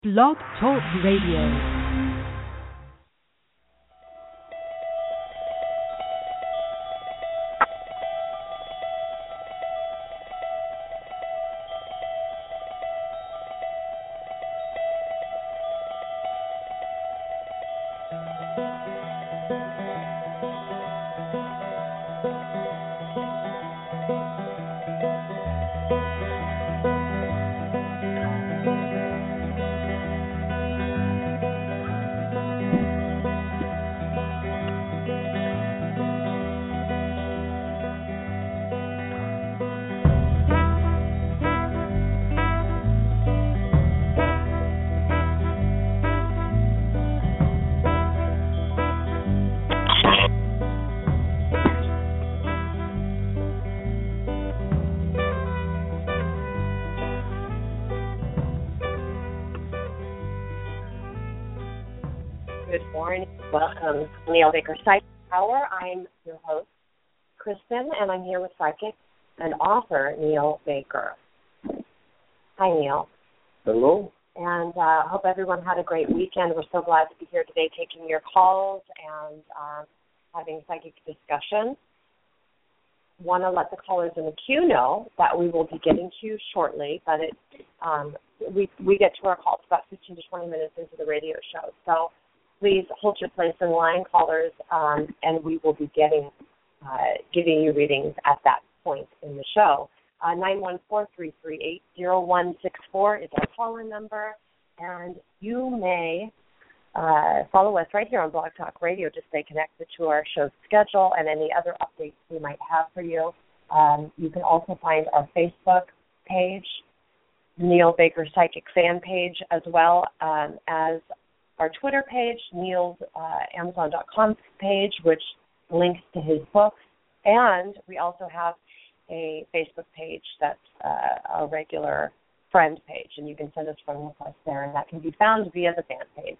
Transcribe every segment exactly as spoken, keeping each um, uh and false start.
Blog Talk Radio. Welcome to Neil Baker Psychic Hour. I'm your host, Kristen, and I'm here with psychic and author Neil Baker. Hi, Neil. Hello. And I uh, hope everyone had a great weekend. We're so glad to be here today taking your calls and um, having psychic discussion. Want to let the callers in the queue know that we will be getting to you shortly, but it, um, we, we get to our calls about fifteen to twenty minutes into the radio show. So please hold your place in line, callers, um, and we will be getting uh, giving you readings at that point in the show. Uh, nine one four, three three eight, zero one six four is our call-in number, and you may uh, follow us right here on Blog Talk Radio to stay connected to our show's schedule and any other updates we might have for you. Um, you can also find our Facebook page, Neil Baker Psychic fan page, as well um, as our Twitter page, Neil's uh, Amazon dot com page, which links to his books. And we also have a Facebook page that's uh, a regular friend page, and you can send us friend requests there, and that can be found via the fan page.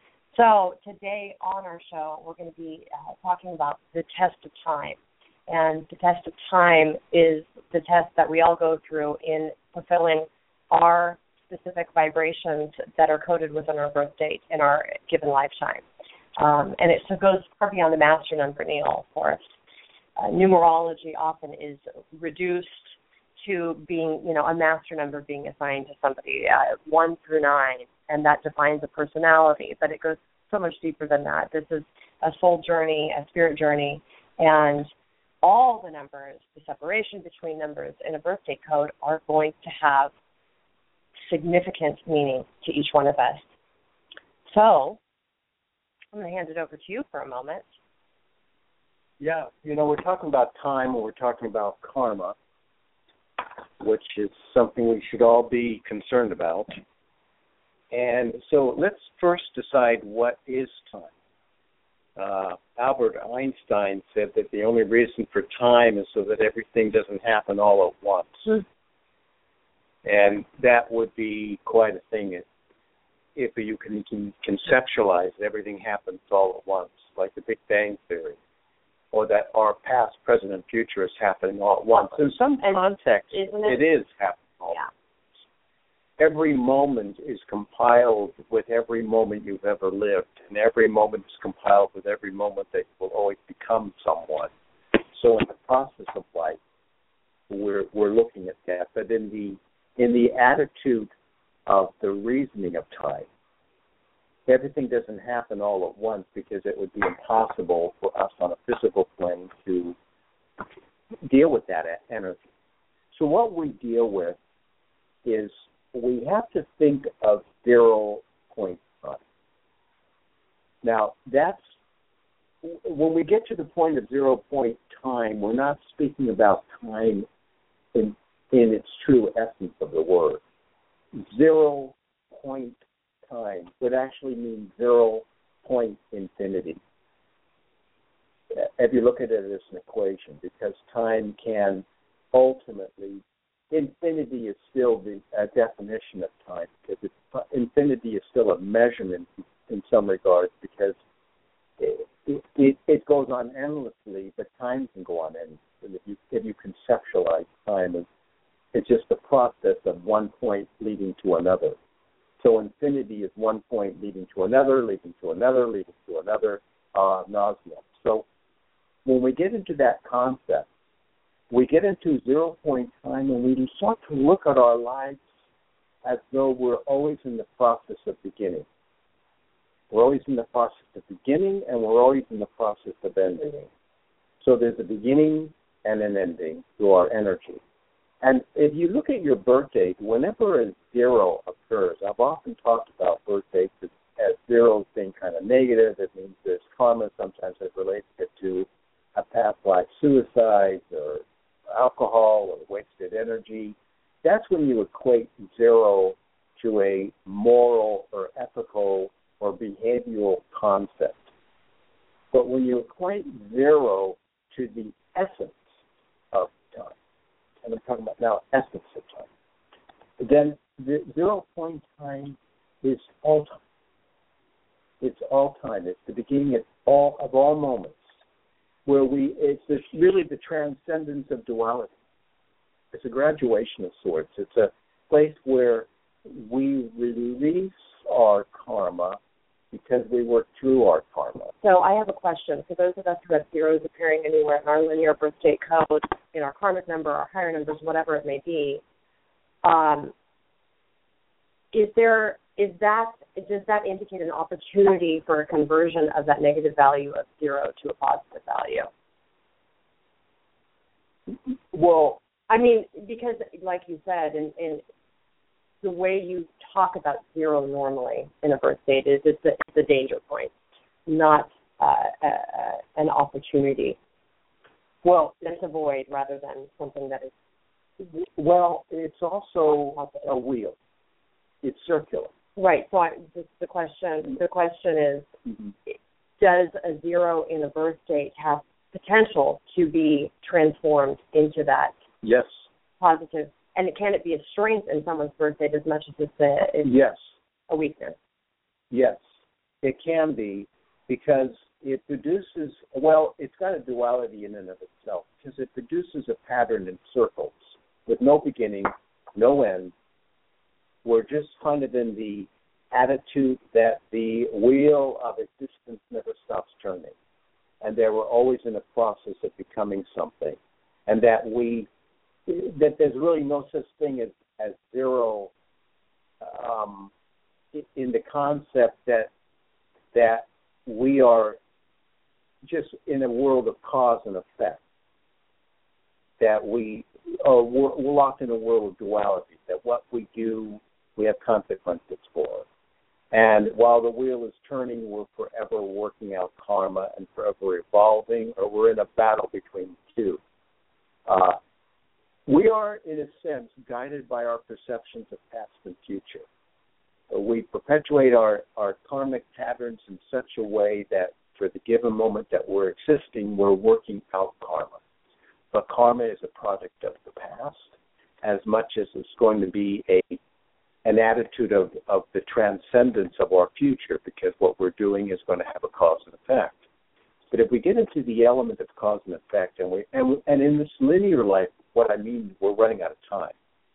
So today on our show, we're going to be uh, talking about the test of time. And the test of time is the test that we all go through in fulfilling our specific vibrations that are coded within our birth date in our given lifetime. Um, and it so goes far beyond the master number, Neil, for us. Uh, numerology often is reduced to being, you know, a master number being assigned to somebody, uh, one through nine, and that defines a personality. But it goes so much deeper than that. This is a soul journey, a spirit journey, and all the numbers, the separation between numbers in a birth date code are going to have significant meaning to each one of us. So I'm going to hand it over to you for a moment. Yeah, you know, we're talking about time and we're talking about karma, which is something we should all be concerned about. And so let's first decide what is time. Uh, Albert Einstein said that the only reason for time is so that everything doesn't happen all at once. Mm. And that would be quite a thing if, if you can, can conceptualize that everything happens all at once, like the Big Bang Theory, or that our past, present, and future is happening all at once. In some context, it? it is happening all yeah. at once. Every moment is compiled with every moment you've ever lived, and every moment is compiled with every moment that you will always become someone. So in the process of life, we're we're looking at that. But in the in the attitude of the reasoning of time, everything doesn't happen all at once because it would be impossible for us on a physical plane to deal with that energy. So what we deal with is we have to think of zero point time. Now, that's when we get to the point of zero point time, we're not speaking about time in in its true essence of the word. Zero point time would actually mean zero point infinity. If you look at it as an equation, because time can ultimately, infinity is still the uh, definition of time, because it's, infinity is still a measurement in some regards, because it, it, it goes on endlessly, but time can go on endlessly. If you, if you conceptualize time as it's just the process of one point leading to another. So infinity is one point leading to another, leading to another, leading to another, uh, nauseum. So when we get into that concept, we get into zero point time and we start to look at our lives as though we're always in the process of beginning. We're always in the process of beginning and we're always in the process of ending. So there's a beginning and an ending to our energy. And if you look at your birth date, whenever a zero occurs, I've often talked about birth dates as, as zeros being kind of negative. It means there's karma. Sometimes it relates it to a past life suicide or alcohol or wasted energy. That's when you equate zero to a moral or ethical or behavioral concept. But when you equate zero to the essence of time, and I'm talking about now essence of time, then the zero point time is all time. It's all time. It's the beginning of all of all moments, where we it's this, really the transcendence of duality. It's a graduation of sorts. It's a place where we release our karma because we work through our karma. So I have a question. For those of us who have zeros appearing anywhere in our linear birth date code, in our karmic number, our higher numbers, whatever it may be, um, is there is that does that indicate an opportunity for a conversion of that negative value of zero to a positive value? Well, I mean, because like you said, in, in the way you talk about zero normally in a birth date is it's a, it's a danger point, not uh, a, a, an opportunity. Well, that's a void rather than something that is. Well, it's also a wheel. It's circular. Right. So I, the, the question, the question is, mm-hmm. does a zero in a birth date have potential to be transformed into that? Yes. Positive. And can it be a strength in someone's birth date as much as it's a, it's yes. a weakness? Yes, it can be, because it produces, well, it's got a duality in and of itself, because it produces a pattern in circles with no beginning, no end. We're just kind of in the attitude that the wheel of existence never stops turning, and that we're always in a process of becoming something, and that we that there's really no such thing as, as zero um, in the concept that that we are just in a world of cause and effect, that we are we're, we're locked in a world of duality, that what we do, we have consequences for. And while the wheel is turning, we're forever working out karma and forever evolving, or we're in a battle between the two. Uh, we are, in a sense, guided by our perceptions of past and future. Uh, we perpetuate our, our karmic patterns in such a way that for the given moment that we're existing, we're working out karma. But karma is a product of the past as much as it's going to be a an attitude of, of the transcendence of our future, because what we're doing is going to have a cause and effect. But if we get into the element of cause and effect, and we and, and in this linear life, what I mean, we're running out of time.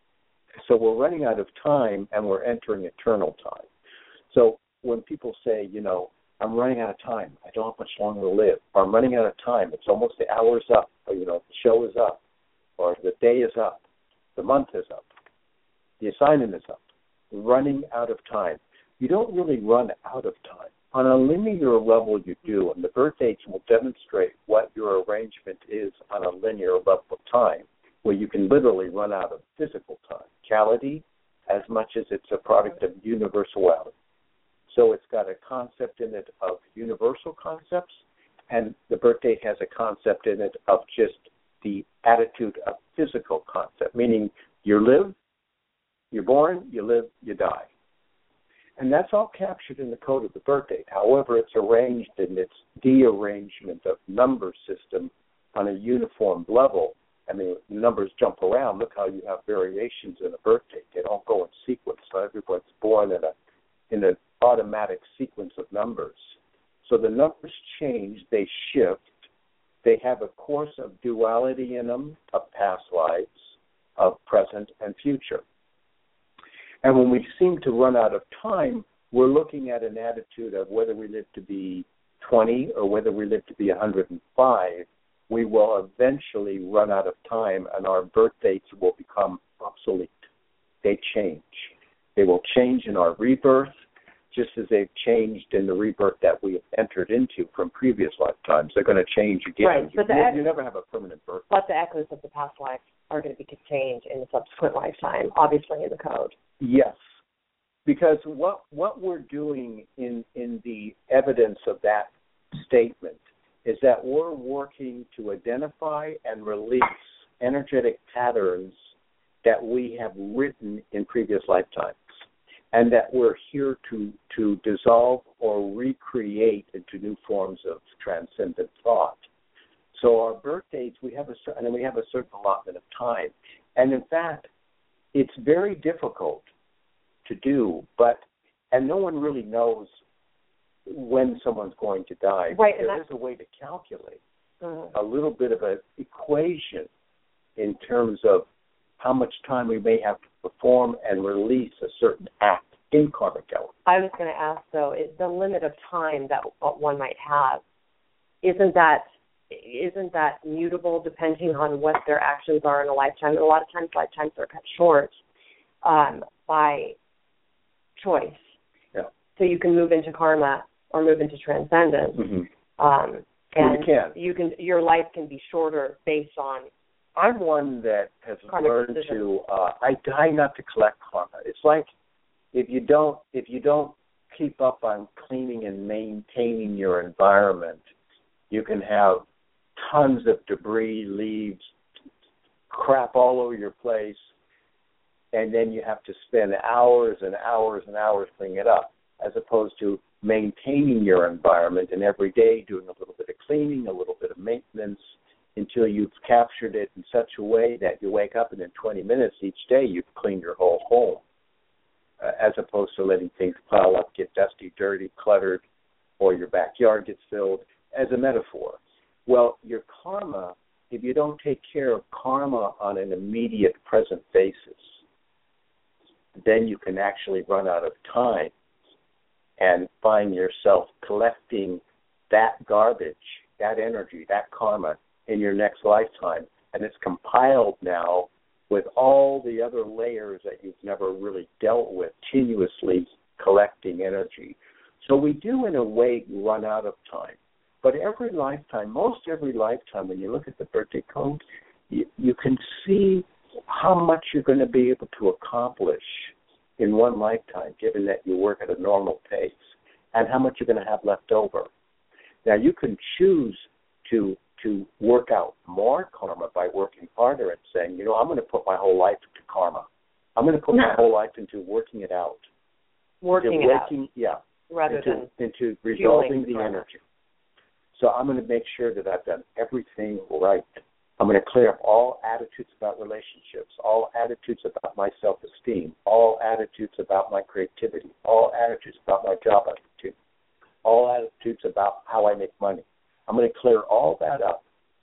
So we're running out of time, and we're entering eternal time. So when people say, you know, I'm running out of time, I don't have much longer to live, or I'm running out of time, it's almost the hour's up, or, you know, the show is up, or the day is up, the month is up, the assignment is up, running out of time. You don't really run out of time. On a linear level, you do, and the birth dates will demonstrate what your arrangement is on a linear level of time, where you can literally run out of physical time. Cality, as much as it's a product of universality. So it's got a concept in it of universal concepts, and the birth date has a concept in it of just the attitude of physical concept, meaning you live, you're born, you live, you die. And that's all captured in the code of the birth date. However, it's arranged in its dearrangement of number system on a uniform level. I mean, numbers jump around. Look how you have variations in a birth date. They don't go in sequence. So everyone's born in a in an automatic sequence of numbers. So the numbers change, they shift. They have a course of duality in them, of past lives, of present and future. And when we seem to run out of time, we're looking at an attitude of whether we live to be twenty or whether we live to be one hundred five, we will eventually run out of time and our birth dates will become obsolete. They change. They will change in our rebirth, just as they've changed in the rebirth that we have entered into from previous lifetimes. They're going to change again. Right, but you, the ex- you never have a permanent birth. But the echoes of the past life are going to be contained in the subsequent lifetime, obviously in the code. Yes, because what what we're doing in, in the evidence of that statement is that we're working to identify and release energetic patterns that we have written in previous lifetimes, and that we're here to, to dissolve or recreate into new forms of transcendent thought. So our birth dates, we have a certain, and we have a certain allotment of time. And in fact, it's very difficult to do, but, and no one really knows when someone's going to die. Right, there is a way to calculate uh-huh. a little bit of an equation in terms of how much time we may have to perform and release a certain act in karmic element. I was going to ask, though, is the limit of time that one might have, isn't that isn't that mutable depending on what their actions are in a lifetime? And a lot of times lifetimes are cut short um, by choice. Yeah. So you can move into karma or move into transcendence. Mm-hmm. Um, and you can. You can. Your life can be shorter based on. I'm one that has karmic learned decision. to. Uh, I die not to collect karma. It's like if you don't if you don't keep up on cleaning and maintaining your environment, you can have tons of debris, leaves, crap all over your place, and then you have to spend hours and hours and hours cleaning it up, as opposed to maintaining your environment and every day doing a little bit of cleaning, a little bit of maintenance, until you've captured it in such a way that you wake up and in twenty minutes each day you've cleaned your whole home, uh, as opposed to letting things pile up, get dusty, dirty, cluttered, or your backyard gets filled, as a metaphor. Well, your karma, if you don't take care of karma on an immediate present basis, then you can actually run out of time and find yourself collecting that garbage, that energy, that karma in your next lifetime. And it's compiled now with all the other layers that you've never really dealt with, continuously collecting energy. So we do, in a way, run out of time. But every lifetime, most every lifetime, when you look at the birthday code, you, you can see how much you're going to be able to accomplish in one lifetime, given that you work at a normal pace, and how much you're going to have left over. Now, you can choose to to work out more karma by working harder and saying, you know, I'm going to put my whole life into karma. I'm going to put no. my whole life into working it out. Working into it working, out. Yeah. Rather into, than into resolving the karma. energy. So I'm going to make sure that I've done everything right. I'm going to clear up all attitudes about relationships, all attitudes about my self-esteem, all attitudes about my creativity, all attitudes about my job attitude, all attitudes about how I make money. I'm going to clear all that up.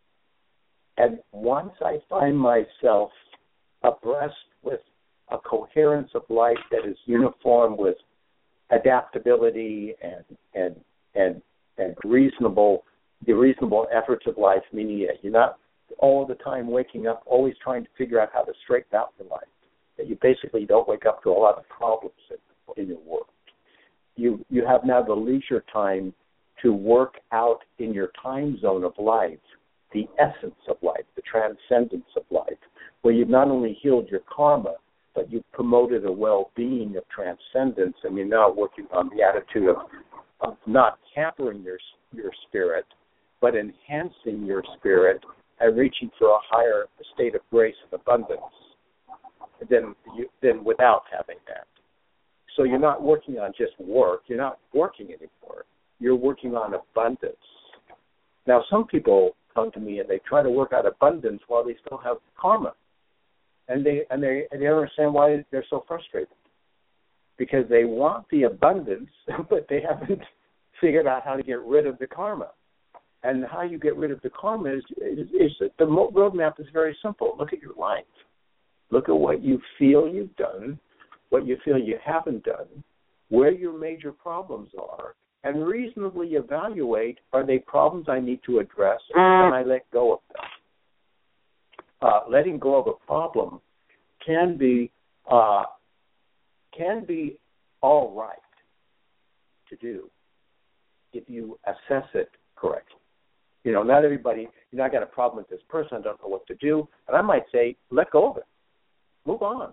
And once I find myself abreast with a coherence of life that is uniform with adaptability and and and and reasonable, the reasonable efforts of life, meaning that you're not all the time waking up, always trying to figure out how to straighten out your life, that you basically don't wake up to a lot of problems in, in your world. You you have now the leisure time to work out in your time zone of life the essence of life, the transcendence of life, where you've not only healed your karma, but you've promoted a well-being of transcendence, and you're now working on the attitude of, of not hampering your your spirit, but enhancing your spirit and reaching for a higher state of grace and abundance than you, than without having that. So you're not working on just work. You're not working anymore. You're working on abundance. Now, some people come to me and they try to work out abundance while they still have karma. And they and they and they don't understand why they're so frustrated. Because they want the abundance, but they haven't figured out how to get rid of the karma. And how you get rid of the karma is, is, is the roadmap is very simple. Look at your life. Look at what you feel you've done, what you feel you haven't done, where your major problems are, and reasonably evaluate, are they problems I need to address, or can I let go of them? Uh, letting go of a problem can be uh, can be all right to do if you assess it correctly. You know, not everybody, you know, I got a problem with this person, I don't know what to do, and I might say, let go of it, move on.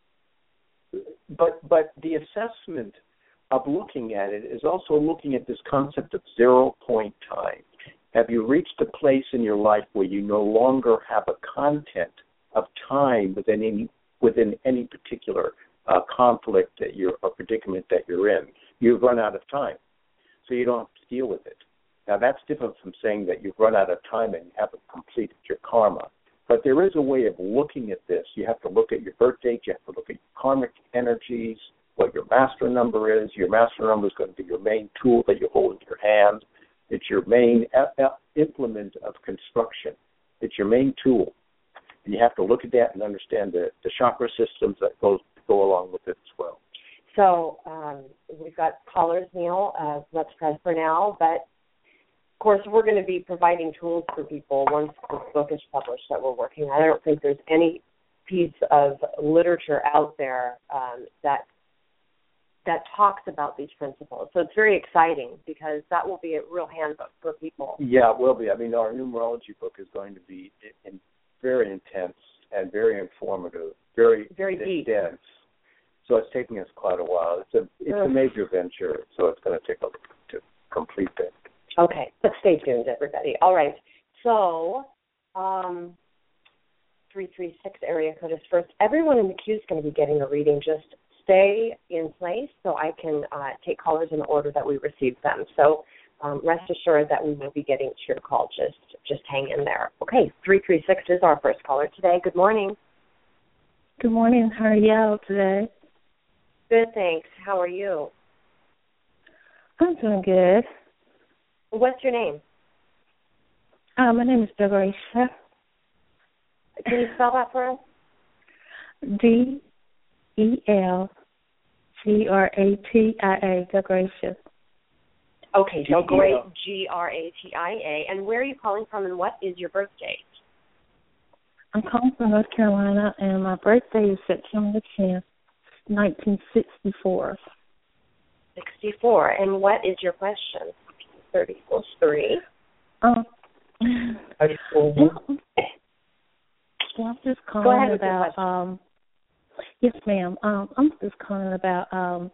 But but the assessment of looking at it is also looking at this concept of zero point time. Have you reached a place in your life where you no longer have a content of time within any within any particular uh, conflict that you're or predicament that you're in? You've run out of time, so you don't have to deal with it. Now that's different from saying that you've run out of time and you haven't completed your karma. But there is a way of looking at this. You have to look at your birth date. You have to look at your karmic energies, what your master number is. Your master number is going to be your main tool that you hold in your hand. It's your main implement of construction. It's your main tool. And you have to look at that and understand the, the chakra systems that goes, go along with it as well. So um, we've got callers, Neil. Uh, let's press for now. But, of course, we're going to be providing tools for people once this book is published that we're working on. I don't think there's any piece of literature out there um, that that talks about these principles. So it's very exciting because that will be a real handbook for people. Yeah, it will be. I mean, our numerology book is going to be in, very intense and very informative, very, very deep. dense. So it's taking us quite a while. It's a it's a major venture, so it's going to take a while to complete it. Okay, but stay tuned, everybody. All right. So um, three three six area code is first. Everyone in the queue is going to be getting a reading. Just stay in place so I can uh, take callers in the order that we receive them. So um, rest assured that we will be getting to your call. Just just hang in there. Okay, three three six is our first caller today. Good morning. Good morning. How are y'all today? Good, thanks. How are you? I'm doing good. What's your name? Uh, my name is Degratia. Can you spell that for us? D E L G R A T I A, Degratia. Okay, so great, G R A T I A. And where are you calling from and what is your birth date? I'm calling from North Carolina and my birthday is September tenth, nineteen sixty-four. sixty-four. And what is your question? thirty equals three. Um, well, I'm just calling about, um, yes, ma'am. Um, I'm just calling about um,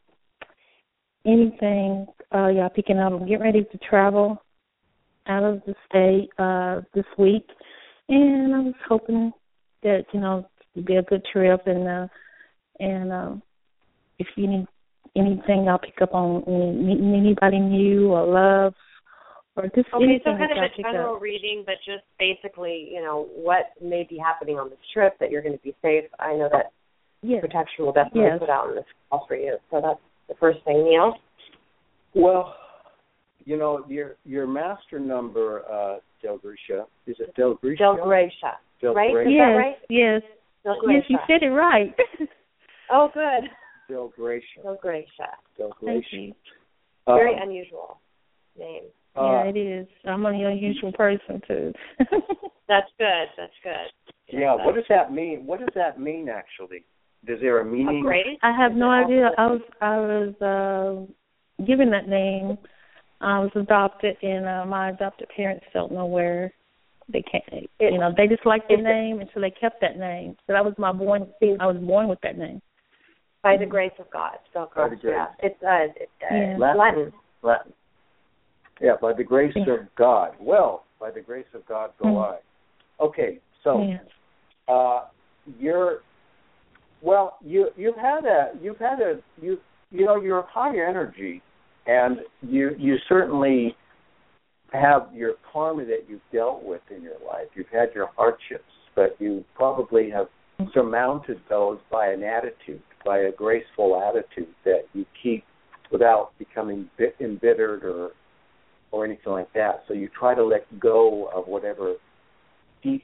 anything uh, y'all picking up. I'm getting ready to travel out of the state uh, this week, and I was hoping that, you know, it'd be a good trip, and uh, and um, if you need anything, I'll pick up on meeting anybody new or love. Or just okay, so kind of a general reading, but just basically, you know, what may be happening on this trip, that you're going to be safe. I know that yes. protection will definitely yes. put out in this call for you. So that's the first thing, Neil. Well, you know, your your master number, uh, Delgratia, is it Delgratia? Delgratia. Del right? Gratia. Is yes, that right? Yes, Delgratia. yes, you said it right. Oh, good. Delgratia. Delgratia. Delgratia. Thank you. Um, Very unusual name. Uh, yeah, it is. I'm an unusual person, too. That's good. That's good. Yeah, what does that mean? What does that mean, actually? Is there a meaning? A grace? I have Is no idea. also- I was I was uh, given that name. I was adopted, and uh, my adopted parents don't know where they can't. You know, they just liked the name, and so they kept that name. So that was my born. I was born with that name. By the grace of God. So By the grace. Yeah. It's uh, it's, uh, Yeah. Latin. Latin. Latin. Yeah, by the grace yeah. of God. Well, by the grace of God go mm. I. Okay, so yeah. uh, you're well. You you've had a you've had a you you know you're high energy, and you you certainly have your karma that you've dealt with in your life. You've had your hardships, but you probably have surmounted those by an attitude, by a graceful attitude that you keep without becoming bit embittered or or anything like that. So you try to let go of whatever deep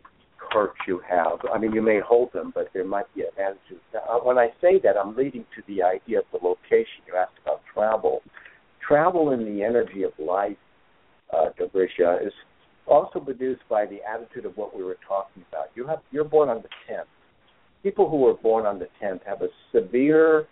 hurt you have. I mean, you may hold them, but there might be an attitude. Now, when I say that, I'm leading to the idea of the location. You asked about travel. Travel in the energy of life, uh, Dobrisha, is also produced by the attitude of what we were talking about. You have, you're born on the tenth. People who are born on the tenth have a severe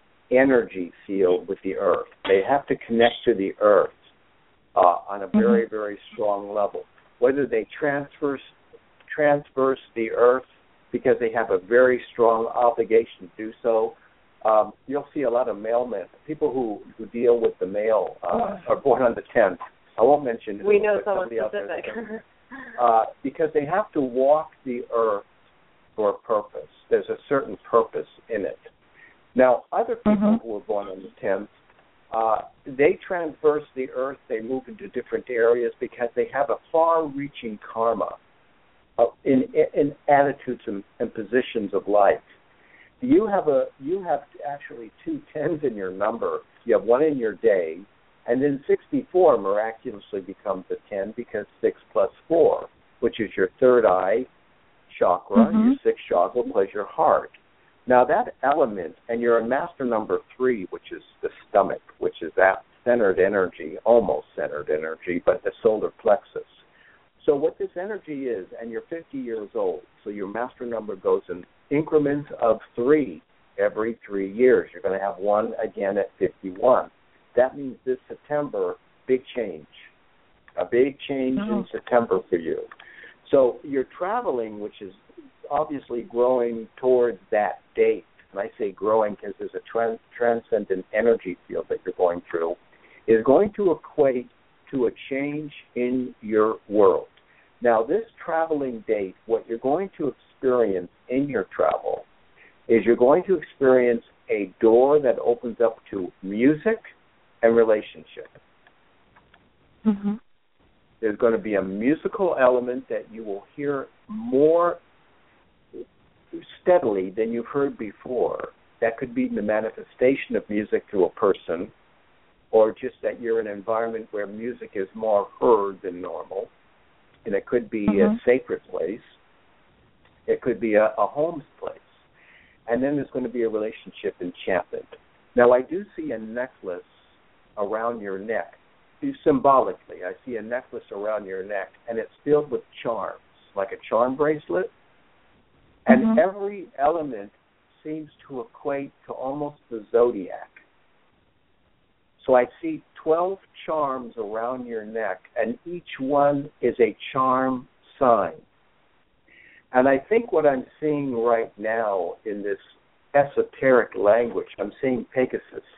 energy field with the earth. They have to connect to the earth uh, on a very, mm-hmm. very strong level. Whether they transverse, transverse the earth because they have a very strong obligation to do so, um, you'll see a lot of mailmen, people who, who deal with the mail uh, are born on the tenth. I won't mention it. We know someone specific. uh, because they have to walk the earth for a purpose. There's a certain purpose in it. Now, other people mm-hmm. who are born on the tenth, uh, they traverse the earth, they move into different areas because they have a far-reaching karma uh, in, in attitudes and, and positions of life. You have a you have actually two tens in your number. You have one in your day, and then sixty-four miraculously becomes a ten because six plus four, which is your third eye chakra, mm-hmm. your sixth chakra plays your heart. Now that element, and you're a master number three, which is the stomach, which is that centered energy, almost centered energy, but the solar plexus. So what this energy is, and you're fifty years old, so your master number goes in increments of three every three years. You're going to have one again at fifty-one. That means this September, big change, a big change oh. in September for you. So you're traveling, which is obviously growing towards that date. And I say growing because there's a trans- transcendent energy field that you're going through, is going to equate to a change in your world. Now, this traveling date, what you're going to experience in your travel is you're going to experience a door that opens up to music and relationship. Mm-hmm. There's going to be a musical element that you will hear more steadily than you've heard before. That could be the manifestation of music through a person, or just that you're in an environment where music is more heard than normal. And it could be mm-hmm. a sacred place. It could be a, a home's place. And then there's going to be a relationship enchantment. Now, I do see a necklace around your neck. Symbolically, I see a necklace around your neck, and it's filled with charms, like a charm bracelet. And mm-hmm. every element seems to equate to almost the zodiac. So I see twelve charms around your neck, and each one is a charm sign. And I think what I'm seeing right now in this esoteric language, I'm seeing Pegasus.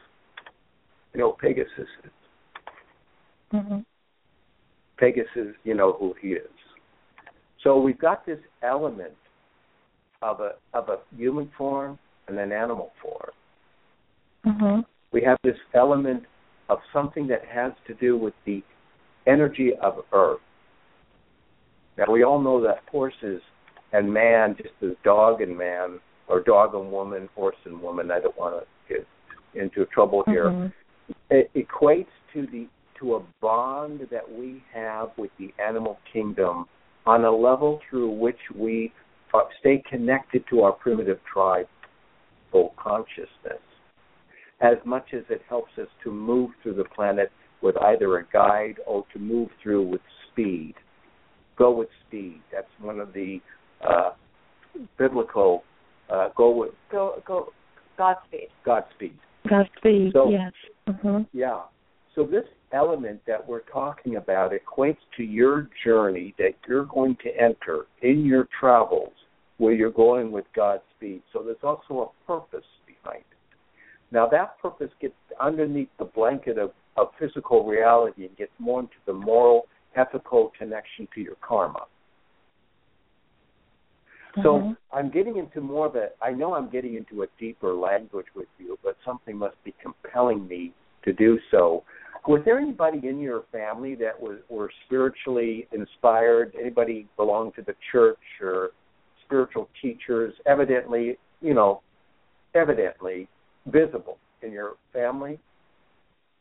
You know, Pegasus is. Mm-hmm. Pegasus, you know who he is. So we've got this element of a of a human form and an animal form. Mm-hmm. We have this element of something that has to do with the energy of Earth. Now, we all know that horses and man, just as dog and man, or dog and woman, horse and woman, I don't want to get into trouble here, mm-hmm. it equates to the to a bond that we have with the animal kingdom on a level through which we uh, stay connected to our primitive tribe full consciousness, as much as it helps us to move through the planet with either a guide or to move through with speed. Go with speed. That's one of the uh, biblical, uh, go with... Go, go, Godspeed. Godspeed. Godspeed, so, yes. Mm-hmm. Yeah. So this element that we're talking about equates to your journey that you're going to enter in your travels where you're going with Godspeed. So there's also a purpose behind it. Now that purpose gets underneath the blanket of, of physical reality and gets more into the moral, ethical connection to your karma. Mm-hmm. So I'm getting into more of a, I know I'm getting into a deeper language with you, but something must be compelling me to do so. Was there anybody in your family that was were spiritually inspired? Anybody belong to the church or spiritual teachers? Evidently, you know, evidently visible in your family?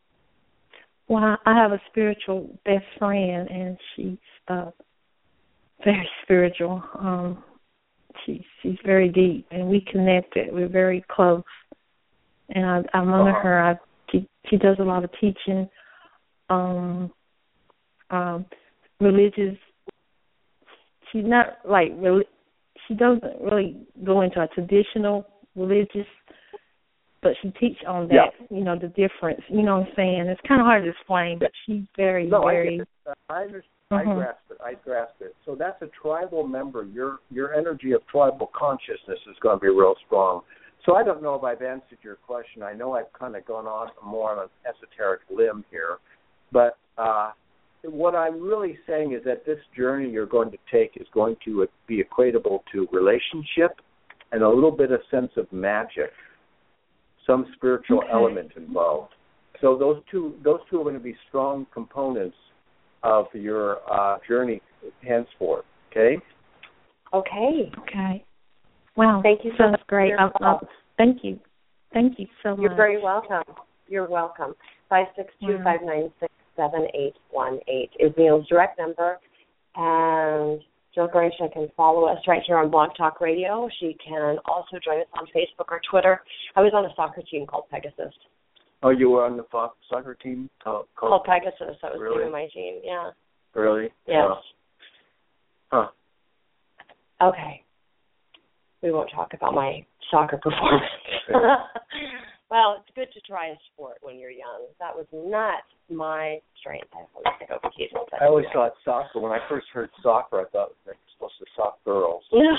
Well, I have a spiritual best friend, and she's uh, very spiritual. Um, she she's very deep, and we connected. We're very close, and I, I'm under uh-huh. her. I, she she does a lot of teaching, um, um, religious. She's not like she doesn't really go into a traditional religious, but she teaches on that. Yeah. You know, the difference. You know what I'm saying? It's kind of hard to explain, but she's very no, very. I, I understand. Uh-huh. I grasp it. I grasp it. So that's a tribal member. Your your energy of tribal consciousness is going to be real strong. So I don't know if I've answered your question. I know I've kind of gone on more on an esoteric limb here, but uh, what I'm really saying is that this journey you're going to take is going to be equatable to relationship and a little bit of sense of magic, some spiritual okay. element involved. So those two those two are going to be strong components of your uh, journey henceforth. Okay. Okay. Okay. Wow. Thank you so Sounds much. great. I'll, I'll, thank you. Thank you so You're much. You're very welcome. You're welcome. Five six two five nine six seven eight one eight is Neil's direct number, and Jill Gracia can follow us right here on Blog Talk Radio. She can also join us on Facebook or Twitter. I was on a soccer team called Pegasus. Oh, you were on the Fox soccer team called, called Pegasus. That was really? the name of my team. Yeah. Really? Yes. Uh, huh. Okay. We won't talk about my soccer performance. Well, it's good to try a sport when you're young. That was not my strength. I always think over kids. I always thought soccer. When I first heard soccer, I thought they were supposed to sock girls.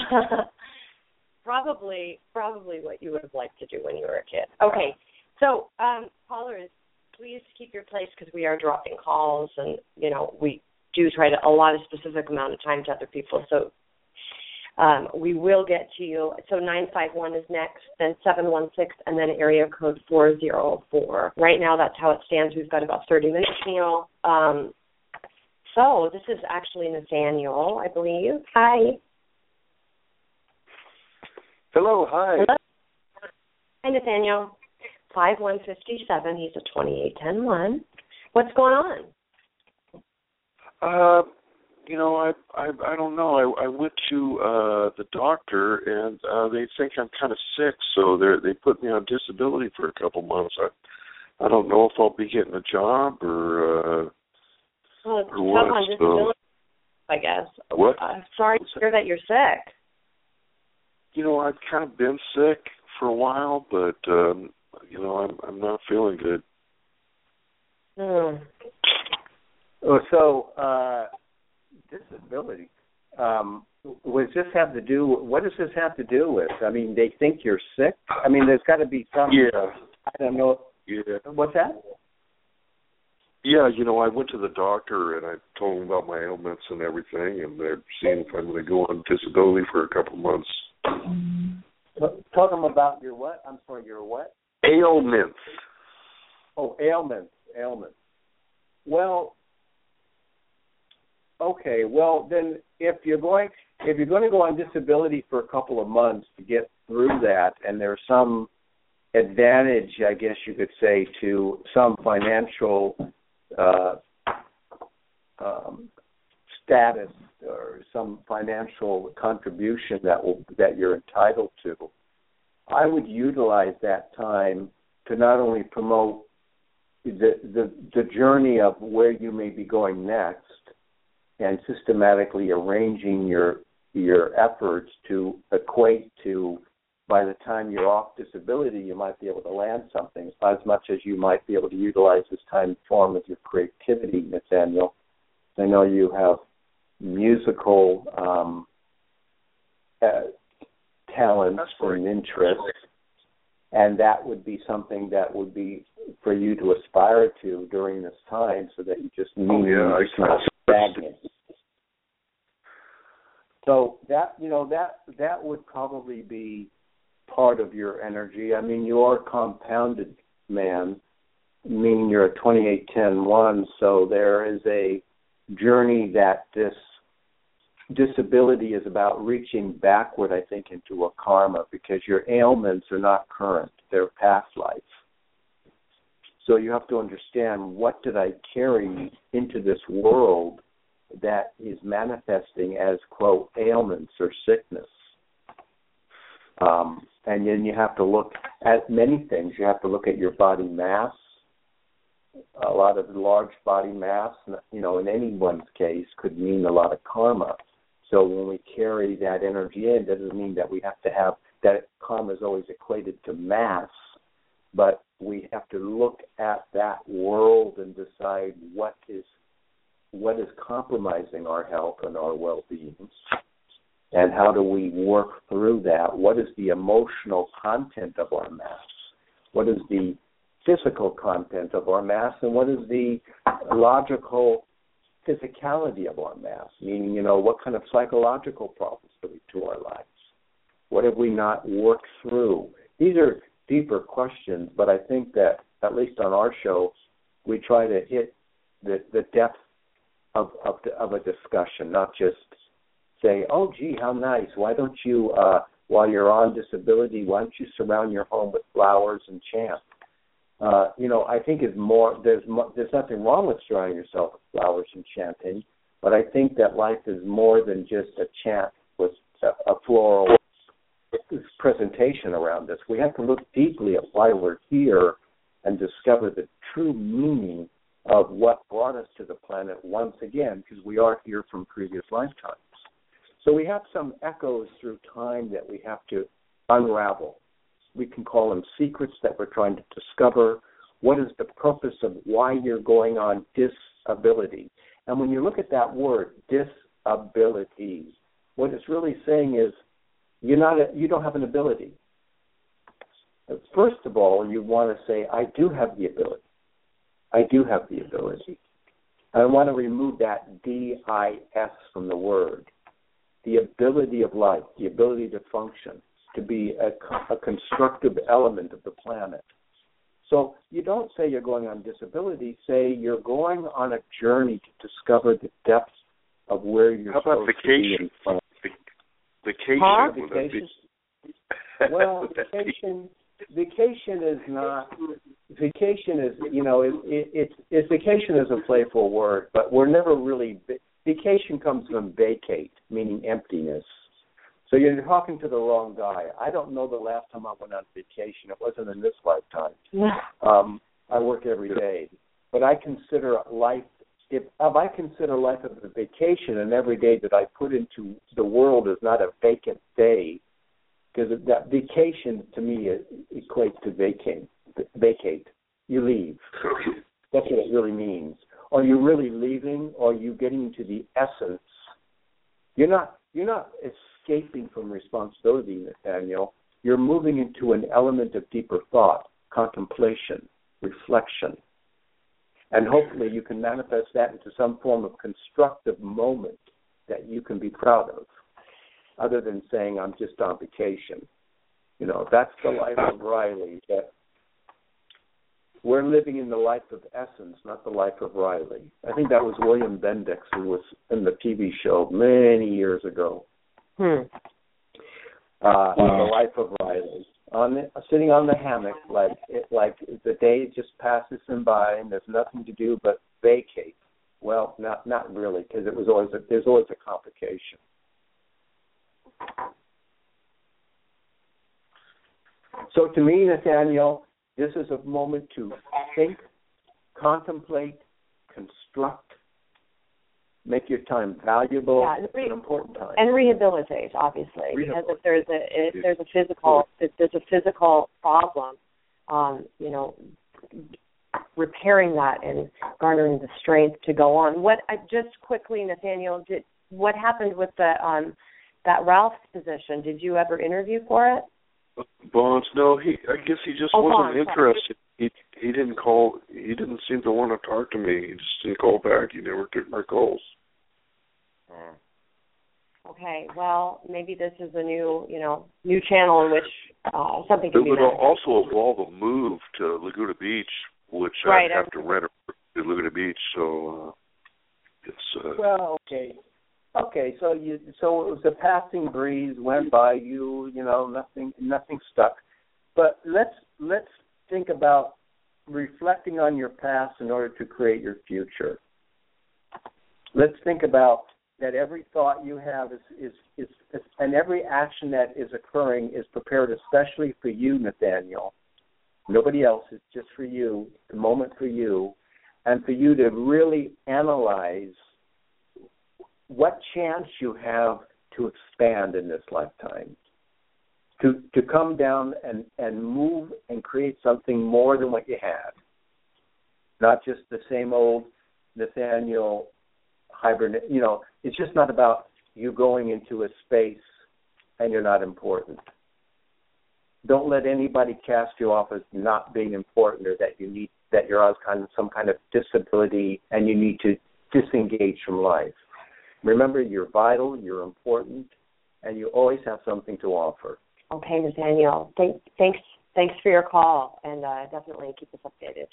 probably, probably what you would have liked to do when you were a kid. Okay. So, um, callers, please keep your place because we are dropping calls, and you know we do try to allot a specific amount of time to other people. So, um, we will get to you. So nine five one is next, then seven one six, and then area code four zero four. Right now, that's how it stands. We've got about thirty minutes, Neil. Um, so this is actually Nathaniel, I believe. Hi. Hello. Hi. Hello. Hi, Nathaniel. five one five seven. He's a twenty-eight ten one. What's going on? Uh, you know, I I I don't know. I I went to uh the doctor and uh they think I'm kind of sick, so they they put me on disability for a couple months. I I don't know if I'll be getting a job or uh well, it's or tough what. on disability, so, I guess. What? Uh, sorry to hear that you're sick. You know, I've kind of been sick for a while, but um you know, I'm I'm not feeling good. Hmm. Oh, so uh, disability. Um, does this have to do? What does this have to do with? I mean, they think you're sick. I mean, there's got to be some. Yeah. I don't know. Yeah. What's that? Yeah, you know, I went to the doctor and I told them about my ailments and everything, and they're seeing if I'm going to go on disability for a couple months. Tell them about your what? I'm sorry, your what? Ailments. Oh, ailments, ailments. Well, okay. Well, then, if you're going, if you're going to go on disability for a couple of months to get through that, and there's some advantage, I guess you could say, to some financial uh, um, status or some financial contribution that will that you're entitled to, I would utilize that time to not only promote the, the the journey of where you may be going next and systematically arranging your your efforts to equate to, by the time you're off disability, you might be able to land something as much as you might be able to utilize this time in form of your creativity, Nathaniel. I know you have musical um, uh, talents and interests, and that would be something that would be for you to aspire to during this time, so that you just Oh, mean yeah, you're not stagnant. So that you know that that would probably be part of your energy. I mean, you are a compounded man, meaning you're a twenty-eight ten one. So there is a journey that this disability is about reaching backward, I think, into a karma, because your ailments are not current; they're past life. So you have to understand, what did I carry into this world that is manifesting as, quote, ailments or sickness. Um, and then you have to look at many things. You have to look at your body mass. A lot of large body mass, you know, in anyone's case, could mean a lot of karma. So when we carry that energy in, that doesn't mean that we have to have, that karma is always equated to mass, but we have to look at that world and decide what is what is compromising our health and our well-being, and how do we work through that? What is the emotional content of our mass? What is the physical content of our mass, and what is the logical physicality of our mass? Meaning, you know, what kind of psychological problems do we to our lives? What have we not worked through? These are deeper questions, but I think that, at least on our show, we try to hit the, the depth of of, the, of a discussion, not just say, oh, gee, how nice. Why don't you, uh, while you're on disability, why don't you surround your home with flowers and chant? Uh, you know, I think is more. There's mo- there's nothing wrong with surrounding yourself with flowers and chanting, but I think that life is more than just a chant with a, a floral presentation around this. We have to look deeply at why we're here and discover the true meaning of what brought us to the planet once again, because we are here from previous lifetimes. So we have some echoes through time that we have to unravel. We can call them secrets that we're trying to discover. What is the purpose of why you're going on disability? And when you look at that word, disability, what it's really saying is you're not a, you don't have an ability. First of all, you want to say, I do have the ability. I do have the ability. I want to remove that D I S from the word. The ability of life, the ability to function, to be a, a constructive element of the planet. So you don't say you're going on disability, say you're going on a journey to discover the depths of where you're How about supposed vacation? to be. Vacation. Huh? Vacation. Well, vacation. Vacation is not. Vacation is, you know, it, it, it's, it's vacation is a playful word, but we're never really. Vacation comes from vacate, meaning emptiness. So you're talking to the wrong guy. I don't know the last time I went on vacation. It wasn't in this lifetime. Yeah. Um, I work every day, but I consider life. If, if I consider life as a vacation, and every day that I put into the world is not a vacant day, because that vacation to me equates to vacate. Vacate. You leave. That's what it really means. Are you really leaving, or are you getting to the essence? You're not. You're not escaping from responsibility, Nathaniel. You're moving into an element of deeper thought, contemplation, reflection. And hopefully you can manifest that into some form of constructive moment that you can be proud of, other than saying, I'm just on vacation. You know, that's the life of Riley. That we're living in the life of essence, not the life of Riley. I think that was William Bendix, who was in the T V show many years ago. Hmm. Uh, the life of Riley. On the, sitting on the hammock, like it, like the day just passes him by, and there's nothing to do but vacate. Well, not not really, because it was always a, there's always a complication. So to me, Nathaniel, this is a moment to think, contemplate, construct, make your time valuable. Yeah, it's an important time. And rehabilitate, obviously, because if there's a if there's a physical if there's a physical problem, um, you know, repairing that and garnering the strength to go on. What I just quickly, Nathaniel, did what happened with the um, that Ralph's position? Did you ever interview for it? Bonds, no, he. I guess he just oh, wasn't Bonds, interested. He he didn't call. He didn't seem to want to talk to me. He just didn't call back. He never took my calls. Okay, well, maybe this is a new, you know, new channel in which uh, something can it be would managed. also involve a move to Laguna Beach, which right, I'd have to rent a Laguna Beach. So uh, it's. Uh, well, okay. Okay, so you so it was a passing breeze, went by you, you know, nothing nothing stuck. But let's let's think about reflecting on your past in order to create your future. let's think about that every thought you have is, is, is, is, and every action that is occurring is prepared especially for you, Nathaniel. Nobody else. It's just for you, the moment for you, and for you to really analyze what chance you have to expand in this lifetime, to to come down and, and move and create something more than what you had, not just the same old Nathaniel hibernate. You know, it's just not about you going into a space and you're not important. Don't let anybody cast you off as not being important, or that you need that you're on kind of some kind of disability and you need to disengage from life. Remember, you're vital, you're important, and you always have something to offer. Okay, Nathaniel. Thank, thanks, thanks for your call, and uh, definitely keep us updated.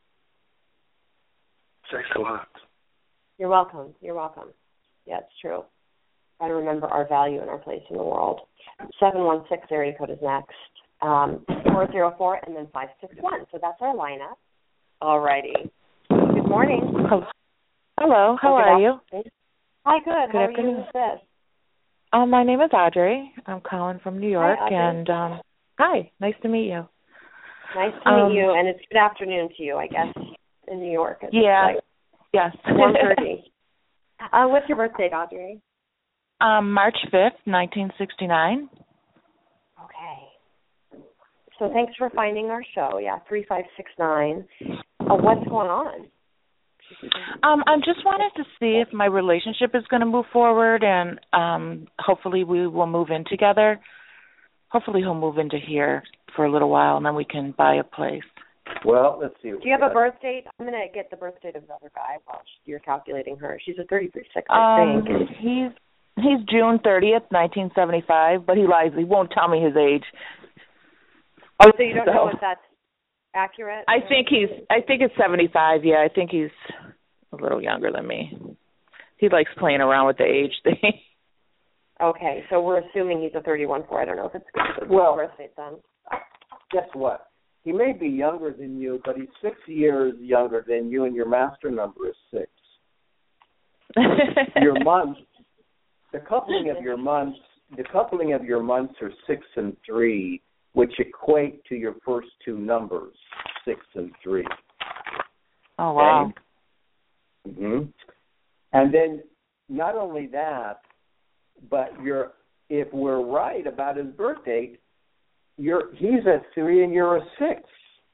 Thanks a lot. You're welcome. You're welcome. Yeah, it's true. Got to remember our value and our place in the world. seven one six area code is next. Um, four zero four and then five six one. So that's our lineup. All righty. Good morning. Hello. Hello. How Good are you? Hi, good. Good How afternoon. are you? Who's this? Um, my name is Audrey. I'm calling from New York, Hi, Audrey. and um, hi. Nice to meet you. Nice to Um, meet you, and it's good afternoon to you, I guess, in New York. It's Yeah. like Yes. one thirty. uh, what's your birthday, Audrey? um, March fifth, nineteen sixty-nine. Okay. So thanks for finding our show. Yeah, three five six nine. Uh, what's going on? Um, I just wanted to see if my relationship is going to move forward, and um, hopefully we will move in together. Hopefully he'll move into here for a little while, and then we can buy a place. Well, let's see. Do you have a birth date? I'm going to get the birth date of the other guy while you're calculating her. She's a thirty-three six, I Um, think. he's he's June thirtieth, nineteen seventy-five, but he lies. He won't tell me his age. Oh, so you don't So- know if that's accurate? I think he's. I think it's seventy-five. Yeah, I think he's a little younger than me. He likes playing around with the age thing. Okay, so we're assuming he's a thirty-one four. I don't know if it's good. Well- birth date then. Guess what? He may be younger than you, but he's six years younger than you, and your master number is six. Your months, the coupling of your months, the coupling of your months are six and three, which equate to your first two numbers, six and three. Oh wow! Okay? Mm-hmm. And then not only that, but you're if we're right about his birth date, you're he's a three and you're a six,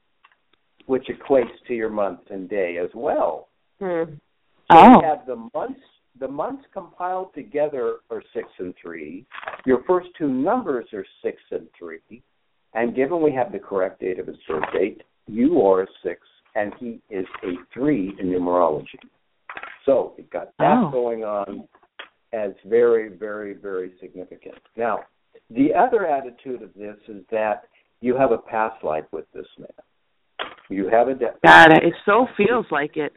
which equates to your month and day as well. Hmm. So Oh. you have the months the months compiled together are six and three. Your first two numbers are six and three. And given we have the correct date of his birth date, you are a six and he is a three in numerology. So you've got that Oh. going on as very, very, very significant. Now, the other attitude of this is that you have a past life with this man. You have a de- God, it so feels like it.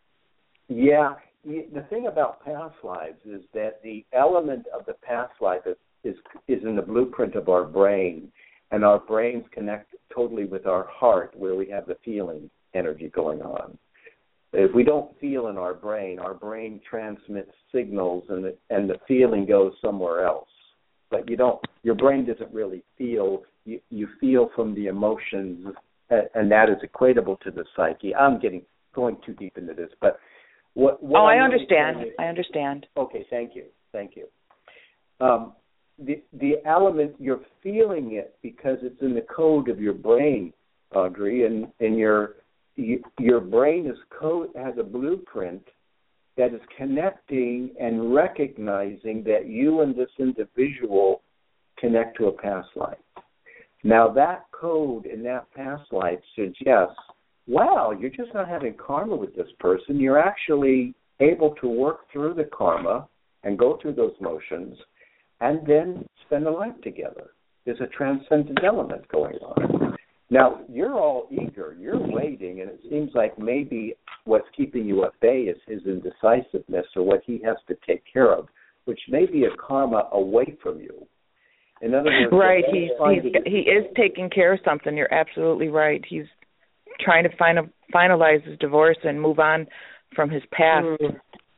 Yeah, the thing about past lives is that the element of the past life is, is is in the blueprint of our brain, and our brains connect totally with our heart, where we have the feeling energy going on. If we don't feel in our brain, our brain transmits signals, and the, and the feeling goes somewhere else. But you don't. Your brain doesn't really feel. You, you feel from the emotions, and that is equatable to the psyche. I'm getting going too deep into this, but what? what Oh, I I'm really understand. saying is- I understand. Okay, thank you, thank you. Um, the the element you're feeling it because it's in the code of your brain, Audrey, and and your you, your brain is code has a blueprint that is connecting and recognizing that you and this individual connect to a past life. Now that code in that past life suggests, wow, you're just not having karma with this person. You're actually able to work through the karma and go through those motions and then spend a life together. There's a transcendent element going on. Now, you're all eager. You're waiting, and it seems like maybe what's keeping you at bay is his indecisiveness or what he has to take care of, which may be a karma away from you. In other words, Right, the he's, finding- he's he is taking care of something. You're absolutely right. He's trying to find a, finalize his divorce and move on from his past. Mm.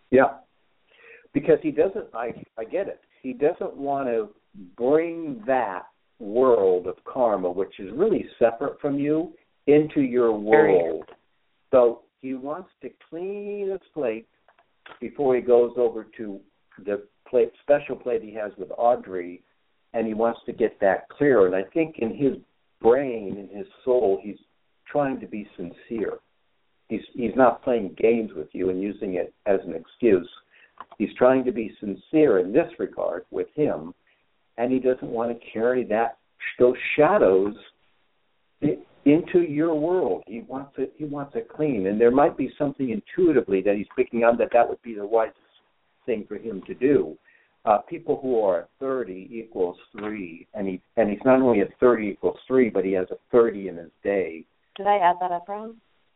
Yeah. Because he doesn't, I, I get it. He doesn't want to bring that world of karma, which is really separate from you, into your world. So he wants to clean his plate before he goes over to the plate, special plate he has with Audrey, and he wants to get that clear. And I think in his brain, in his soul, he's trying to be sincere. He's he's not playing games with you and using it as an excuse. He's trying to be sincere in this regard with him, and he doesn't want to carry that those shadows into your world. He wants it. He wants it clean, and there might be something intuitively that he's picking on that that would be the wisest thing for him to do. Uh, people who are at thirty equals three, and he and he's not only at thirty equals three, but he has a thirty in his day. Did I add that up wrong?